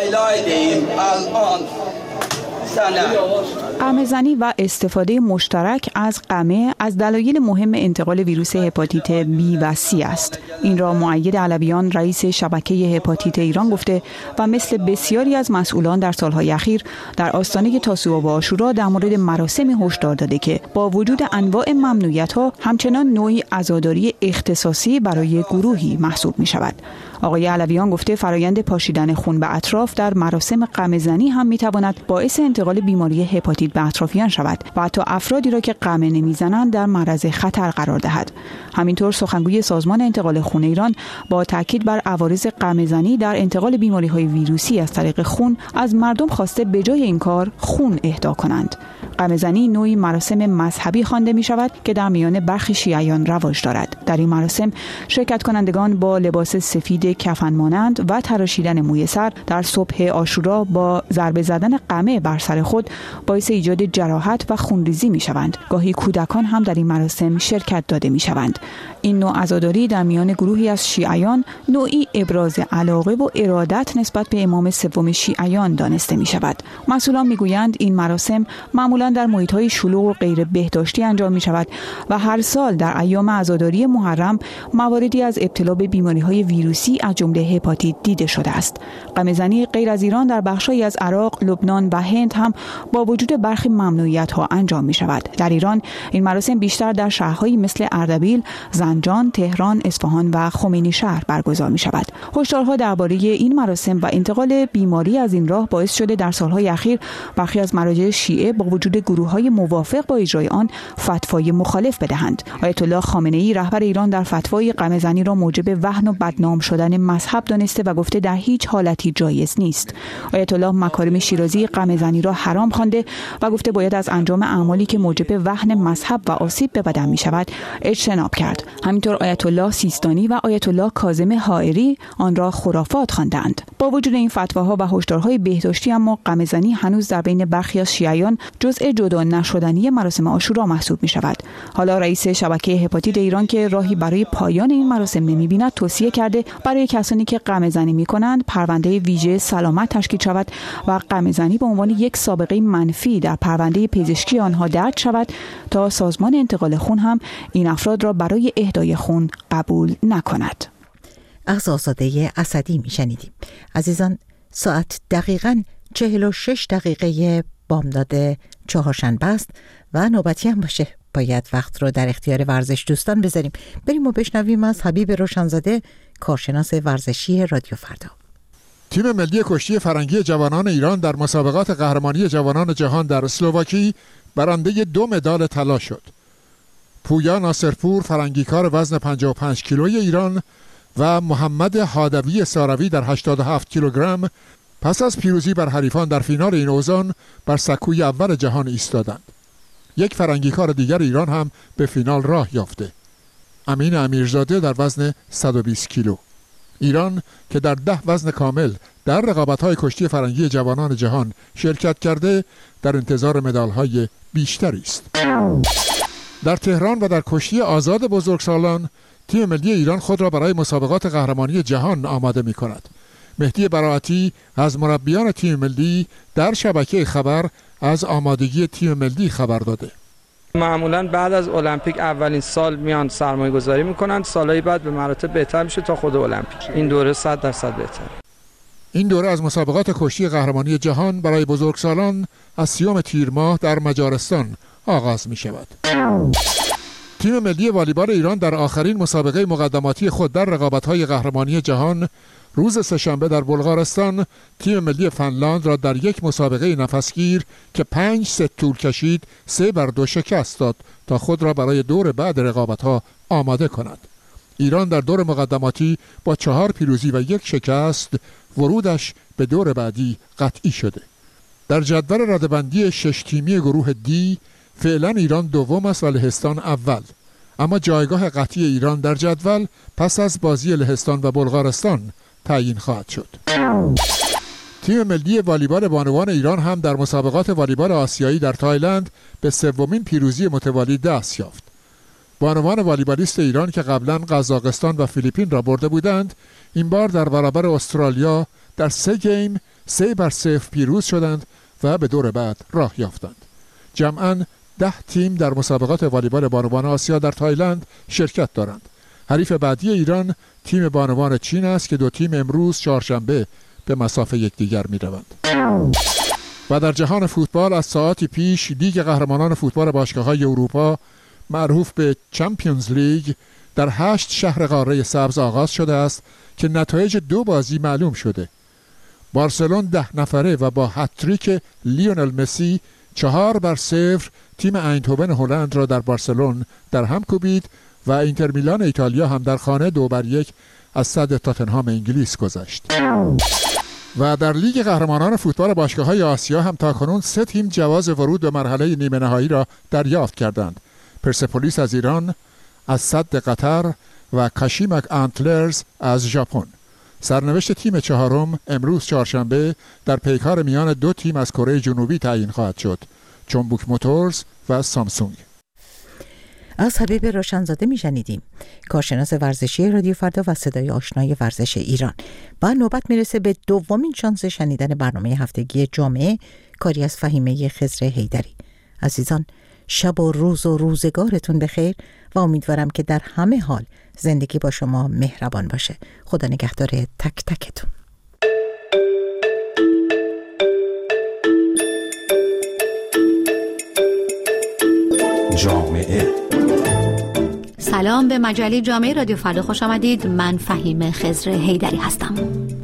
غمه‌زنی و استفاده مشترک از قمه از دلایل مهم انتقال ویروس هپاتیت بی و سی است. این را مؤید علویان رئیس شبکه هپاتیت ایران گفته و مثل بسیاری از مسئولان در سالهای اخیر در آستانه تاسوعا و عاشورا در مورد مراسم هشدار داده که با وجود انواع ممنوعیت‌ها همچنان نوعی عزاداری اختصاصی برای گروهی محسوب می‌شود. آقای علویان گفته فرایند پاشیدن خون به اطراف در مراسم غمه‌زنی هم می‌تواند باعث انتقال بیماری هپاتیت به اطرافیان شود و حتی افرادی را که قمه نمی‌زنند در معرض خطر قرار دهد. همینطور سخنگوی سازمان انتقال خون ایران با تاکید بر عوارض غمه‌زنی در انتقال بیماری‌های ویروسی از طریق خون از مردم خواسته به جای این کار خون اهدا کنند. قمه‌زنی نوعی مراسم مذهبی خوانده می شود که در میان برخی شیعیان رواج دارد. در این مراسم شرکت کنندگان با لباس سفید کفن مانند و تراشیدن موی سر در صبح عاشورا با ضربه زدن قمه بر سر خود باعث ایجاد جراحت و خونریزی می شوند. گاهی کودکان هم در این مراسم شرکت داده می شوند. این نوع عزاداری در میان گروهی از شیعیان نوعی ابراز علاقه و ارادت نسبت به امام سوم شیعیان دانسته می شود. مسئولان می گویند این مراسم معمولا در محیط‌های شلوغ و غیر بهداشتی انجام می شود و هر سال در ایام عزاداری محرم مواردی از ابتلا به بیماری‌های ویروسی از جمله هپاتیت دیده شده است. قمه‌زنی غیر از ایران در بخش‌هایی از عراق، لبنان و هند هم با وجود برخی ممنوعیت‌ها انجام می شود. در ایران این مراسم بیشتر در شهرهایی مثل اردبیل، زنجان، تهران، اصفهان و خمینی شهر برگزار می شود. هشدارها درباره این مراسم و انتقال بیماری از این راه باعث شده در سالهای اخیر برخی از مراجع شیعه با وجود گروه‌های موافق با اجرای آن فتوای مخالف بدهند. آیت الله خامنه‌ای رهبر ایران در فتوای قمه‌زنی را موجب وهن و بدنام شدن مذهب دانسته و گفته در هیچ حالتی جایز نیست. آیت الله مکارم شیرازی قمه‌زنی را حرام خوانده و گفته باید از انجام اعمالی که موجب وهن مذهب و آسیب به بدن می‌شود اجتناب کرد. همینطور آیت الله سیستانی و آیت الله کاظم حائری آن را خرافات خواندند. با وجود این فتواها و هشدارهای بهداشتی اما قمه‌زنی هنوز در بین برخی از شیعیان جزء جدا نشدنی مراسم عاشورا محسوب می شود. حالا رئیس شبکه هپاتیت ایران که راهی برای پایان این مراسم نمی‌بیند توصیه کرده برای کسانی که قمه‌زنی می‌کنند پرونده ویژه سلامت تشکیل شود و قمه‌زنی به عنوان یک سابقه منفی در پرونده پزشکی آنها درج شود تا سازمان انتقال خون هم این افراد را برای اهدای خون قبول نکند. از آزاده اسدی میشنیدیم. عزیزان، ساعت دقیقاً چهل و شش دقیقه بامداد چهارشنبه است و نوبتی هم باشه باید وقت رو در اختیار ورزش دوستان بذاریم. بریم و بشنویم از حبیب روشنزاده، کارشناس ورزشی رادیو فردا. تیم ملی کشتی فرنگی جوانان ایران در مسابقات قهرمانی جوانان جهان در اسلواکی برنده دو مدال طلا شد. پویا ناصرپور فرنگیکار وزن پنجاه و پنج کیلویی ایران و محمد هادوی ساروی در هشتاد و هفت کیلوگرم پس از پیروزی بر حریفان در فینال این اوزان بر سکوی اول جهان ایستادند. یک فرنگیکار دیگر ایران هم به فینال راه یافته، امین امیرزاده در وزن صد و بیست کیلو. ایران که در ده وزن کامل در رقابت‌های کشتی فرنگی جوانان جهان شرکت کرده در انتظار مدال‌های بیشتری است. در تهران و در کشتی آزاد بزرگسالان تیم ملی ایران خود را برای مسابقات قهرمانی جهان آماده می‌کند. مهدی براعتی از مربیان تیم ملی در شبکه خبر از آمادگی تیم ملی خبر داده. معمولا بعد از المپیک اولین سال میان سرمایه گذاری میکنن، سالهای بعد به مراتب بهتر میشه تا خود المپیک. این دوره صد درصد بهتر. این دوره از مسابقات کشتی قهرمانی جهان برای بزرگسالان از سیوم تیر ماه در مجارستان آغاز می شود. تیم ملی والیبال ایران در آخرین مسابقه مقدماتی خود در رقابت‌های قهرمانی جهان روز سه‌شنبه در بلغارستان تیم ملی فنلاند را در یک مسابقه نفسگیر که پنج ست طول کشید سه بر دو شکست داد تا خود را برای دور بعد رقابت‌ها آماده کند. ایران در دور مقدماتی با چهار پیروزی و یک شکست ورودش به دور بعدی قطعی شده. در جدول رده‌بندی شش تیمی گروه دی فعلا ایران دوم است و لهستان اول، اما جایگاه قطعی ایران در جدول پس از بازی لهستان و بلغارستان تعیین خواهد شد. تیم ملی والیبال بانوان ایران هم در مسابقات والیبال آسیایی در تایلند به سومین پیروزی متوالی دست یافت. بانوان والیبالیست ایران که قبلا قزاقستان و فیلیپین را برده بودند، این بار در برابر استرالیا در سه گیم سه بر صفر پیروز شدند و به دور بعد راه یافتند. جمعاً ده تیم در مسابقات والیبال بانوان آسیا در تایلند شرکت دارند. حریف بعدی ایران تیم بانوان چین است که دو تیم امروز چهارشنبه به مسافه یکدیگر می‌روند. و در جهان فوتبال از ساعتی پیش لیگ قهرمانان فوتبال باشگاه‌های اروپا معروف به چمپیونز لیگ در هشت شهر قاره سبز آغاز شده است که نتایج دو بازی معلوم شده. بارسلون ده نفره و با هتریک لیونل مسی چهار بر صفر تیم ایندهوون هلند را در بارسلون در هم کوبید و اینتر میلان ایتالیا هم در خانه دو بر یک از صد تاتنهام انگلیس گذشت. و در لیگ قهرمانان فوتبال باشگاه‌های آسیا هم تاکنون سه تیم جواز ورود به مرحله نیمه نهایی را دریافت کردند. پرسپولیس از ایران، از صد قطر و کاشیماک آنتلرز از ژاپن. سرنوشت تیم چهارم امروز چهارشنبه در پیکار میان دو تیم از کره جنوبی تعیین خواهد شد، چونبوک موتورز و سامسونگ. از حبیب روشنزاده می شنیدیم، کارشناس ورزشی رادیو فردا و صدای آشنای ورزش ایران. و نوبت میرسه به دومین شانس شنیدن برنامه هفتگی جامعه، کاری از فهیمه خضر حیدری. عزیزان، شب و روز و روزگارتون بخیر و امیدوارم که در همه حال زندگی با شما مهربان باشه. خدا نگهدار تک تکتون. جامعه. سلام، به مجله جامعه رادیو فردا خوش آمدید. من فهیمه خضر حیدری هستم.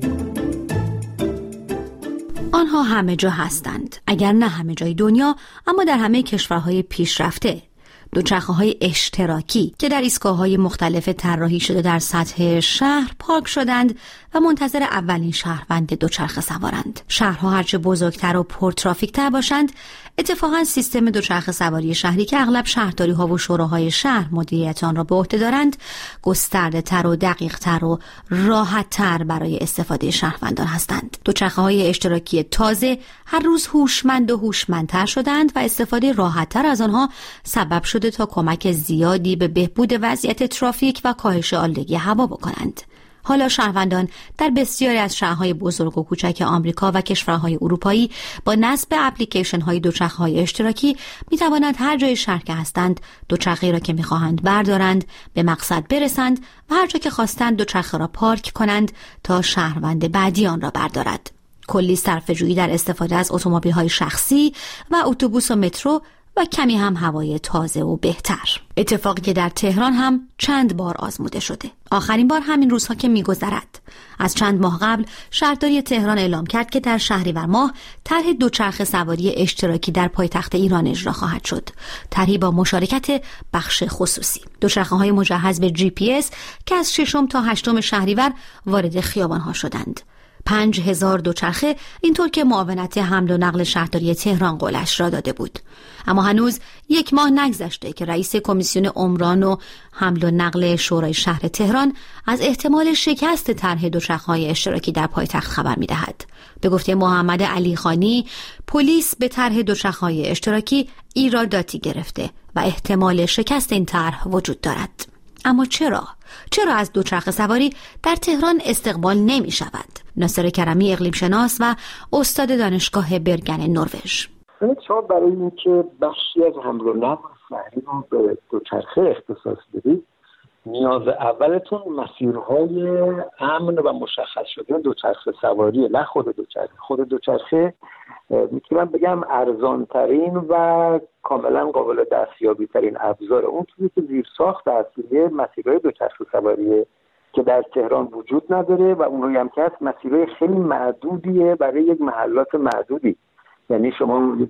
آنها همه جا هستند، اگر نه همه جای دنیا، اما در همه کشورهای پیشرفته. دوچرخه‌های اشتراکی که در ایستگاه‌های مختلف طراحی شده در سطح شهر پارک شدند و منتظر اولین شهروند دوچرخه سوارند. شهرها هرچه بزرگتر و پرترافیک‌تر باشند، اتفاقاً سیستم دوچرخه سواری شهری که اغلب شهرداری‌ها و شوراهای شهر مدیریت آن را به عهده دارند، گسترده‌تر و دقیق‌تر و راحت‌تر برای استفاده شهروندان هستند. دوچرخه‌های اشتراکی تازه هر روز هوشمند و هوشمندتر شدند و استفاده راحت‌تر از آنها سبب شده تا کمک زیادی به بهبود وضعیت ترافیک و کاهش آلودگی هوا بکنند. حالا شهروندان در بسیاری از شهرهای بزرگ و کوچک آمریکا و کشورهای اروپایی با نصب اپلیکیشن‌های دوچرخه‌های اشتراکی می‌توانند هر جای شهر که هستند دوچرخه‌ای را که می‌خواهند بردارند، به مقصد برسند و هر جا که خواستند دوچرخه را پارک کنند تا شهروند بعدی آن را بردارد. کلی صرفه‌جویی در استفاده از اتومبیل‌های شخصی و اتوبوس و مترو و کمی هم هوای تازه و بهتر. اتفاقی که در تهران هم چند بار آزموده شده. آخرین بار همین روزها که می‌گذرد. از چند ماه قبل شهرداری تهران اعلام کرد که در شهریور ماه طرح دوچرخه سواری اشتراکی در پایتخت ایران اجرا خواهد شد. طرحی با مشارکت بخش خصوصی. دوچرخه‌های مجهز به جی پی اس که از ششم تا هشتم شهریور وارد خیابان‌ها شدند. پنج هزار دوچرخه، اینطور که معاونت حمل و نقل شهرداری تهران قولش را داده بود. اما هنوز یک ماه نگذشته که رئیس کمیسیون عمران و حمل و نقل شورای شهر تهران از احتمال شکست طرح دوچرخه‌های اشتراکی در پایتخت خبر می‌دهد. به گفته محمد علی خانی، پلیس به طرح دوچرخه‌های اشتراکی ایراداتی گرفته و احتمال شکست این طرح وجود دارد. اما چرا؟ چرا از دوچرخه سواری در تهران استقبال نمی شود؟ ناصر کرمی، اقلیم شناس و استاد دانشگاه برگن نروژ. شما برای اینکه بخشی از حمل و نقل شهری رو به دوچرخه اختصاص بدید، نیاز اولتون مسیرهای امن و مشخص شده دوچرخه سواری، نه خود دوچرخه. خود دوچرخه میتونم بگم ارزانترین و کاملا قابل دستیابی ترین ابزار اون چیزی که زیر ساخت اصلی مسیرهای دوچرخه سواریه که در تهران وجود نداره و اون رو هم که هست مسیرهای خیلی معدودیه برای یک محلات معدودی. یعنی شما یک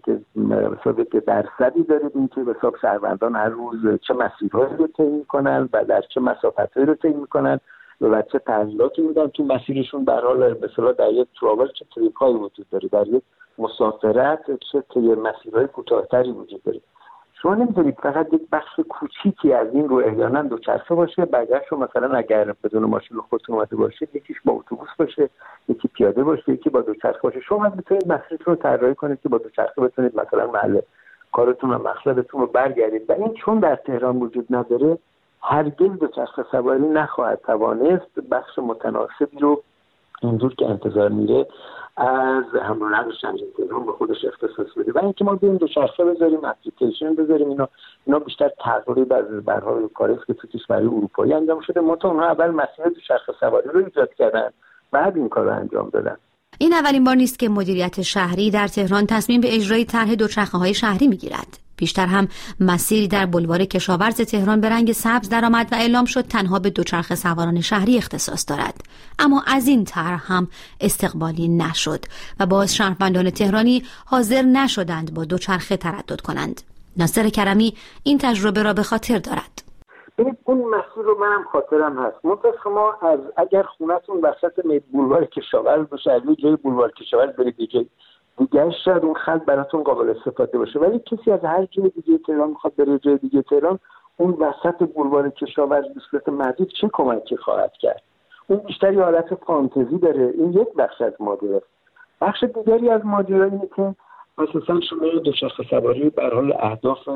حساب درصدی دارید این که به حساب شهروندان هر روز چه مسیرهایی رو طی می‌کنن و در چه مسافت‌هایی رو طی می‌کنن و چه تغییراتی میدن تو مسیرشون. به هر حال به اصطلاح در یک تراول چه تریپ‌هایی وجود داره، در یک مسافرت چه طی مسیرهای کوتاه‌تری وجود داره. شما نمی‌دونید فقط یک بخش کوچیکی از این رو احیانا دوچرخه باشه، بقیه‌اش رو مثلا اگر بدون ماشین خودتون اومده باشه، یکیش با اتوبوس باشه، یکی پیاده باشه، یکی با دوچرخه باشه. شما میتونید مسیرتون رو طراحی کنید که با دوچرخه بتونید مثلا محل کارتون و مقصدتون رو برگردید. و این چون در تهران وجود نداره، هرگز دوچرخه سواری نخواهد توانست بخش متناسبی رو اینجور که انتظار میره از حمل و نقل شهر تهران به خودش اختصاص بده. و اینکه ما بیایم دوچرخه بذاریم، اپلیکیشن بذاریم، اینا اینا بیشتر تقریبا از برهای کاری است که تو کشورهای اروپایی انجام شده. متأ اونها اول مسیر دوچرخه سواری رو ایجاد کردن، بعد این کار رو انجام دادن. این اولین بار نیست که مدیریت شهری در تهران تصمیم به اجرای طرح دوچرخه‌های شهری میگیرد. پیشتر هم مسیری در بلوار کشاورز تهران به رنگ سبز درآمد و اعلام شد تنها به دوچرخه سواران شهری اختصاص دارد. اما از این طرح هم استقبالی نشد و باز شهروندان تهرانی حاضر نشدند با دوچرخه تردد کنند. ناصر کرمی این تجربه را به خاطر دارد. ببینید اون مسیر رو منم خاطرم هست. مثلا شما از اگر خونتون وسط بولوار کشاورز باشه، از جای بولوار کشاورز برید یه جای دیگه، شاید اون خط براتون قابل استفاده باشه، ولی کسی از هر جای دیگه تهران میخواد بره جای دیگه تهران، اون وسط بولوار کشاورز به صورت محدود چه کمکی خواهد کرد؟ اون بیشتری حالت فانتزی داره. این یک بخش از ماجرا. بخش دیگری از ماجرا اینه که اساسا شما دوچرخه سواری به هر حال اهداف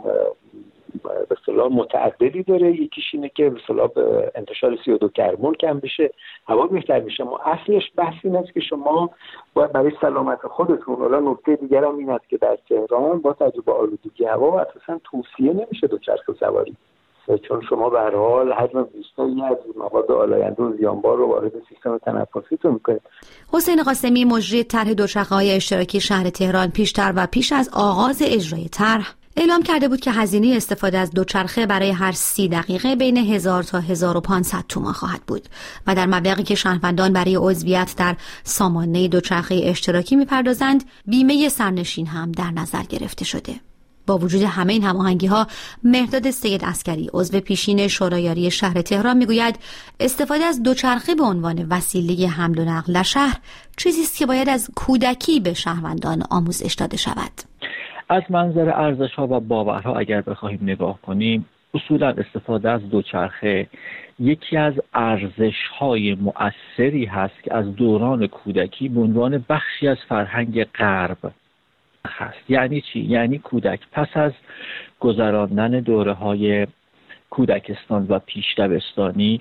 به اصطلاح متعددی داره. یکیش اینه که به اصطلاح انتشار سی او دو کربن کم بشه، هوا بهتر بشه. ما اصلش بحث این است که شما باید برای سلامت خودتون، حالا نکته دیگر هم این است که در تهران با تجربه آلودگی هوا اساسا توصیه نمیشه دوچرخه سواری، چون شما به هر حال حجم بیشتری از مواد آلاینده و زیانبار رو وارد سیستم تنفسیتون میکنید. حسین قاسمی، مجری طرح دوچرخه‌های اشتراکی شهر تهران، پیشتر و پیش از آغاز اجرای طرح اعلام کرده بود که هزینه استفاده از دوچرخه برای هر سی دقیقه بین هزار تا هزار و پانصد تومان خواهد بود و در مبلغی که شهروندان برای عضویت در سامانه دوچرخه اشتراکی میپردازند، بیمه سرنشین هم در نظر گرفته شده. با وجود همه این هماهنگی‌ها، مهرداد سید عسکری، عضو پیشین شورای شهر تهران، میگوید استفاده از دوچرخه به عنوان وسیله حمل و نقل در شهر چیزی است که باید از کودکی به شهروندان آموزش داده شود. از منظر ارزش‌ها و باورها اگر بخواهیم نگاه کنیم، اصولا استفاده از دوچرخه یکی از ارزش‌های مؤثری هست که از دوران کودکی به عنوان بخشی از فرهنگ غرب هست. یعنی چی؟ یعنی کودک پس از گذراندن دوره‌های کودکستان و پیش دبستانی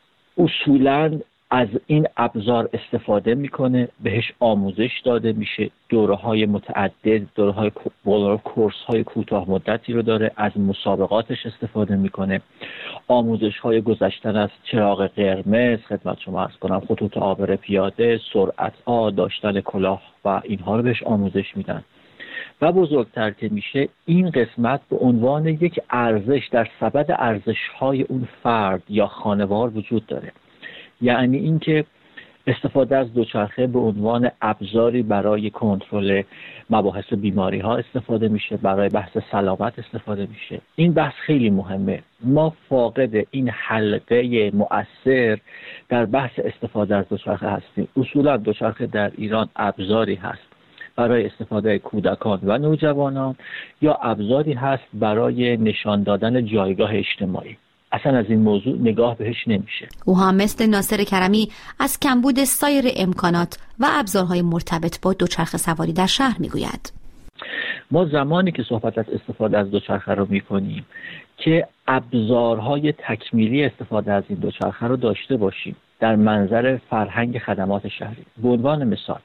اصولاً از این ابزار استفاده میکنه، بهش آموزش داده میشه، دوره‌های متعدد، دوره‌های کورس‌های کوتاه مدتی رو داره، از مسابقاتش استفاده میکنه، آموزش‌های گذشتن از چراغ قرمز، خدمت شما عرض کنم خطوط عابر پیاده، سرعت آ، داشتن کلاه و اینها رو بهش آموزش میدن. و بزرگتر که میشه، این قسمت به عنوان یک ارزش در سبد ارزش‌های اون فرد یا خانوار وجود داره. یعنی اینکه استفاده از دوچرخه به عنوان ابزاری برای کنترل مباحث بیماری ها استفاده میشه، برای بحث سلامت استفاده میشه. این بحث خیلی مهمه. ما فاقد این حلقه مؤثر در بحث استفاده از دوچرخه هستیم. اصولا دوچرخه در ایران ابزاری هست برای استفاده کودکان و نوجوانان یا ابزاری هست برای نشان دادن جایگاه اجتماعی. اصلا از این موضوع نگاه بهش نمیشه. او هم مثل ناصر کرمی از کمبود سایر امکانات و ابزارهای مرتبط با دوچرخه سواری در شهر میگوید. ما زمانی که صحبت از استفاده از دوچرخه رو میکنیم که ابزارهای تکمیلی استفاده از این دوچرخه رو داشته باشیم در منظر فرهنگ خدمات شهری. به عنوان مثال،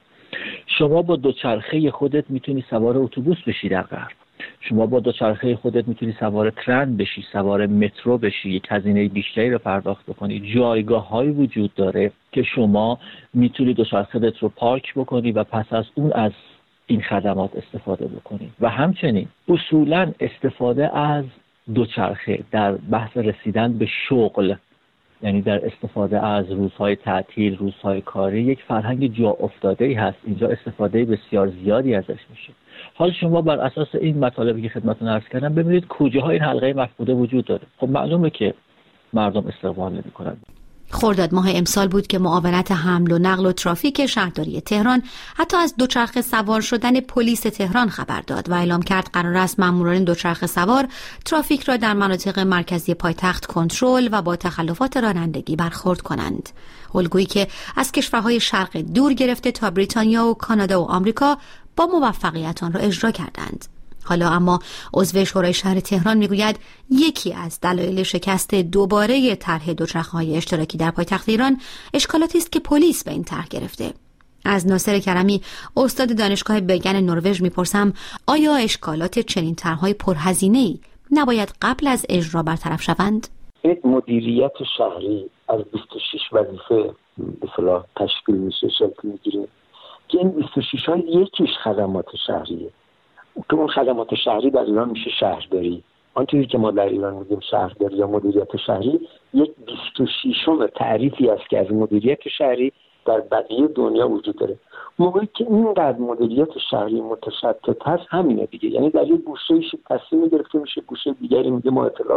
شما با دوچرخه خودت میتونی سوار اتوبوس بشی در غرب. شما با دوچرخه خودت میتونی سوار ترن بشی، سوار مترو بشی، یک هزینه بیشتری رو پرداخت بکنی. جایگاه‌هایی وجود داره که شما میتونی دوچرخه‌ت رو پارک بکنی و پس از اون از این خدمات استفاده بکنی. و همچنین اصولاً استفاده از دوچرخه در بحث رسیدن به شغل، یعنی در استفاده از روزهای تعطیل، روزهای کاری، یک فرهنگ جا افتاده‌ای هست. اینجا استفاده بسیار زیادی ازش میشه. حال شما بر اساس این مطالبی که خدمتتون عرض کردم ببینید کجاها این حلقه مفقوده وجود داره. خب معلومه که مردم استقبال نمی‌کنن. خرداد ماه امسال بود که معاونت حمل و نقل و ترافیک شهرداری تهران حتی از دوچرخه سوار شدن پلیس تهران خبر داد و اعلام کرد قرار است ماموران دوچرخه سوار ترافیک را در مناطق مرکزی پایتخت کنترل و با تخلفات رانندگی برخورد کنند. الگویی که از کشورهای شرق دور گرفته تا بریتانیا و کانادا و آمریکا با موفقیت آن را اجرا کردند. حالا اما عضو شورای شهر تهران میگوید یکی از دلایل شکست دوباره طرح دوچرخه‌های اشتراکی در پایتخت ایران اشکالاتی است که پلیس به این طرح گرفته. از ناصر کرمی، استاد دانشگاه بگن نروژ میپرسم آیا اشکالات چنین طرح‌های پرهزینه‌ای نباید قبل از اجرا برطرف شوند؟ این مدیریت شهری از بیست و شش وظیفه به اصطلاح تشکیل میشه، شکل میگیره که این بیست و شش ها یکیش خدمات شهریه. که اون خدمات شهری در ایران میشه شهرداری. آن چیزی که ما در ایران میگیم شهرداری یا مدیریت شهری یک بیست و ششم تعریفی است که از مدیریت شهری در بقیه دنیا وجود داره. موقعی که اینقدر مدیریت شهری متشتت هست همینه دیگه، یعنی در یک گوشه‌ایش تصمیم گرفته میشه، گوشه دیگری میگه ما اطلاع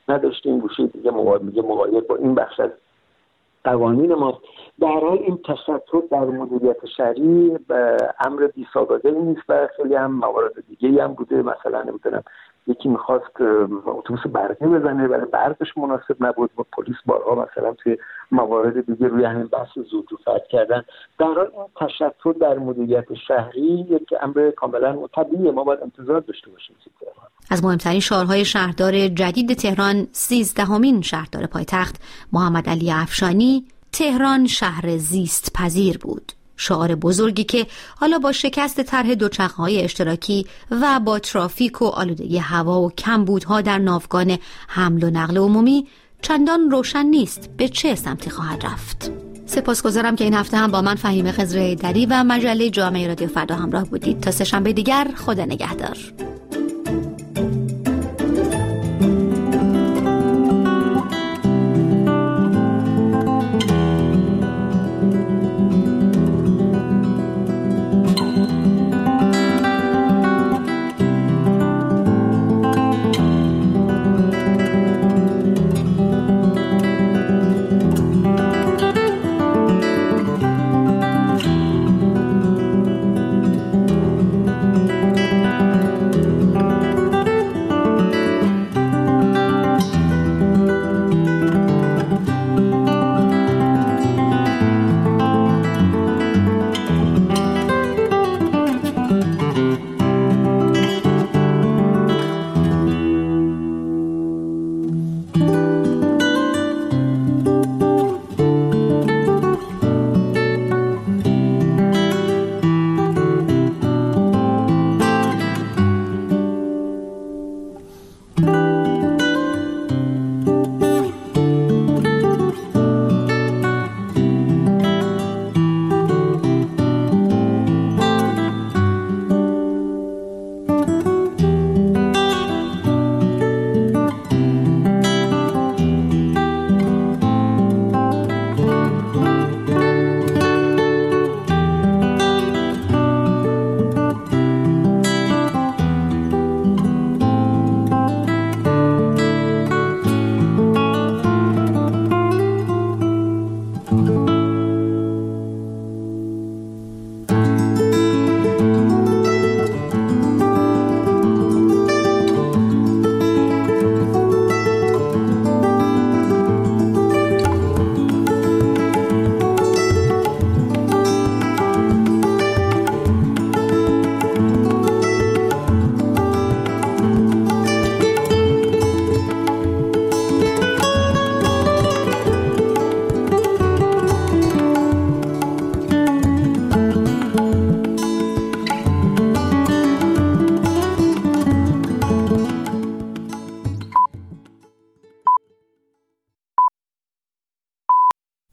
نداشته، این گوشه دیگه میگه مقاید با این بخش از قوانین ما. در حال این تشتت در مدیریت شهری امر بی سابقه نیست و خیلی هم موارد دیگه هم بوده. مثلا نمیدونم یکی میخواست اتوبوس برقی بزنه ولی برقش مناسب نبود و پلیس بارها مثلا توی موارد دیگه روی همین بحث زودرفت کردن. در حال این تشتت در مدیریت شهری یک امر کاملا طبیعیه، ما باید انتظار داشته باشیم. از مهمترین شعارهای شهردار جدید تهران، سیزدهمین شهردار پایتخت محمد علی افشانی، تهران شهر زیست پذیر بود. شعار بزرگی که حالا با شکست طرح دوچرخه‌های اشتراکی و با ترافیک و آلودگی هوا و کمبودها در ناوگان حمل و نقل عمومی چندان روشن نیست به چه سمتی خواهد رفت. سپاسگزارم که این هفته هم با من فهیمه خضر حیدری و مجله جامعه رادیو فردا همراه بودید. تا سه شنبه دیگر، خدا نگهدار.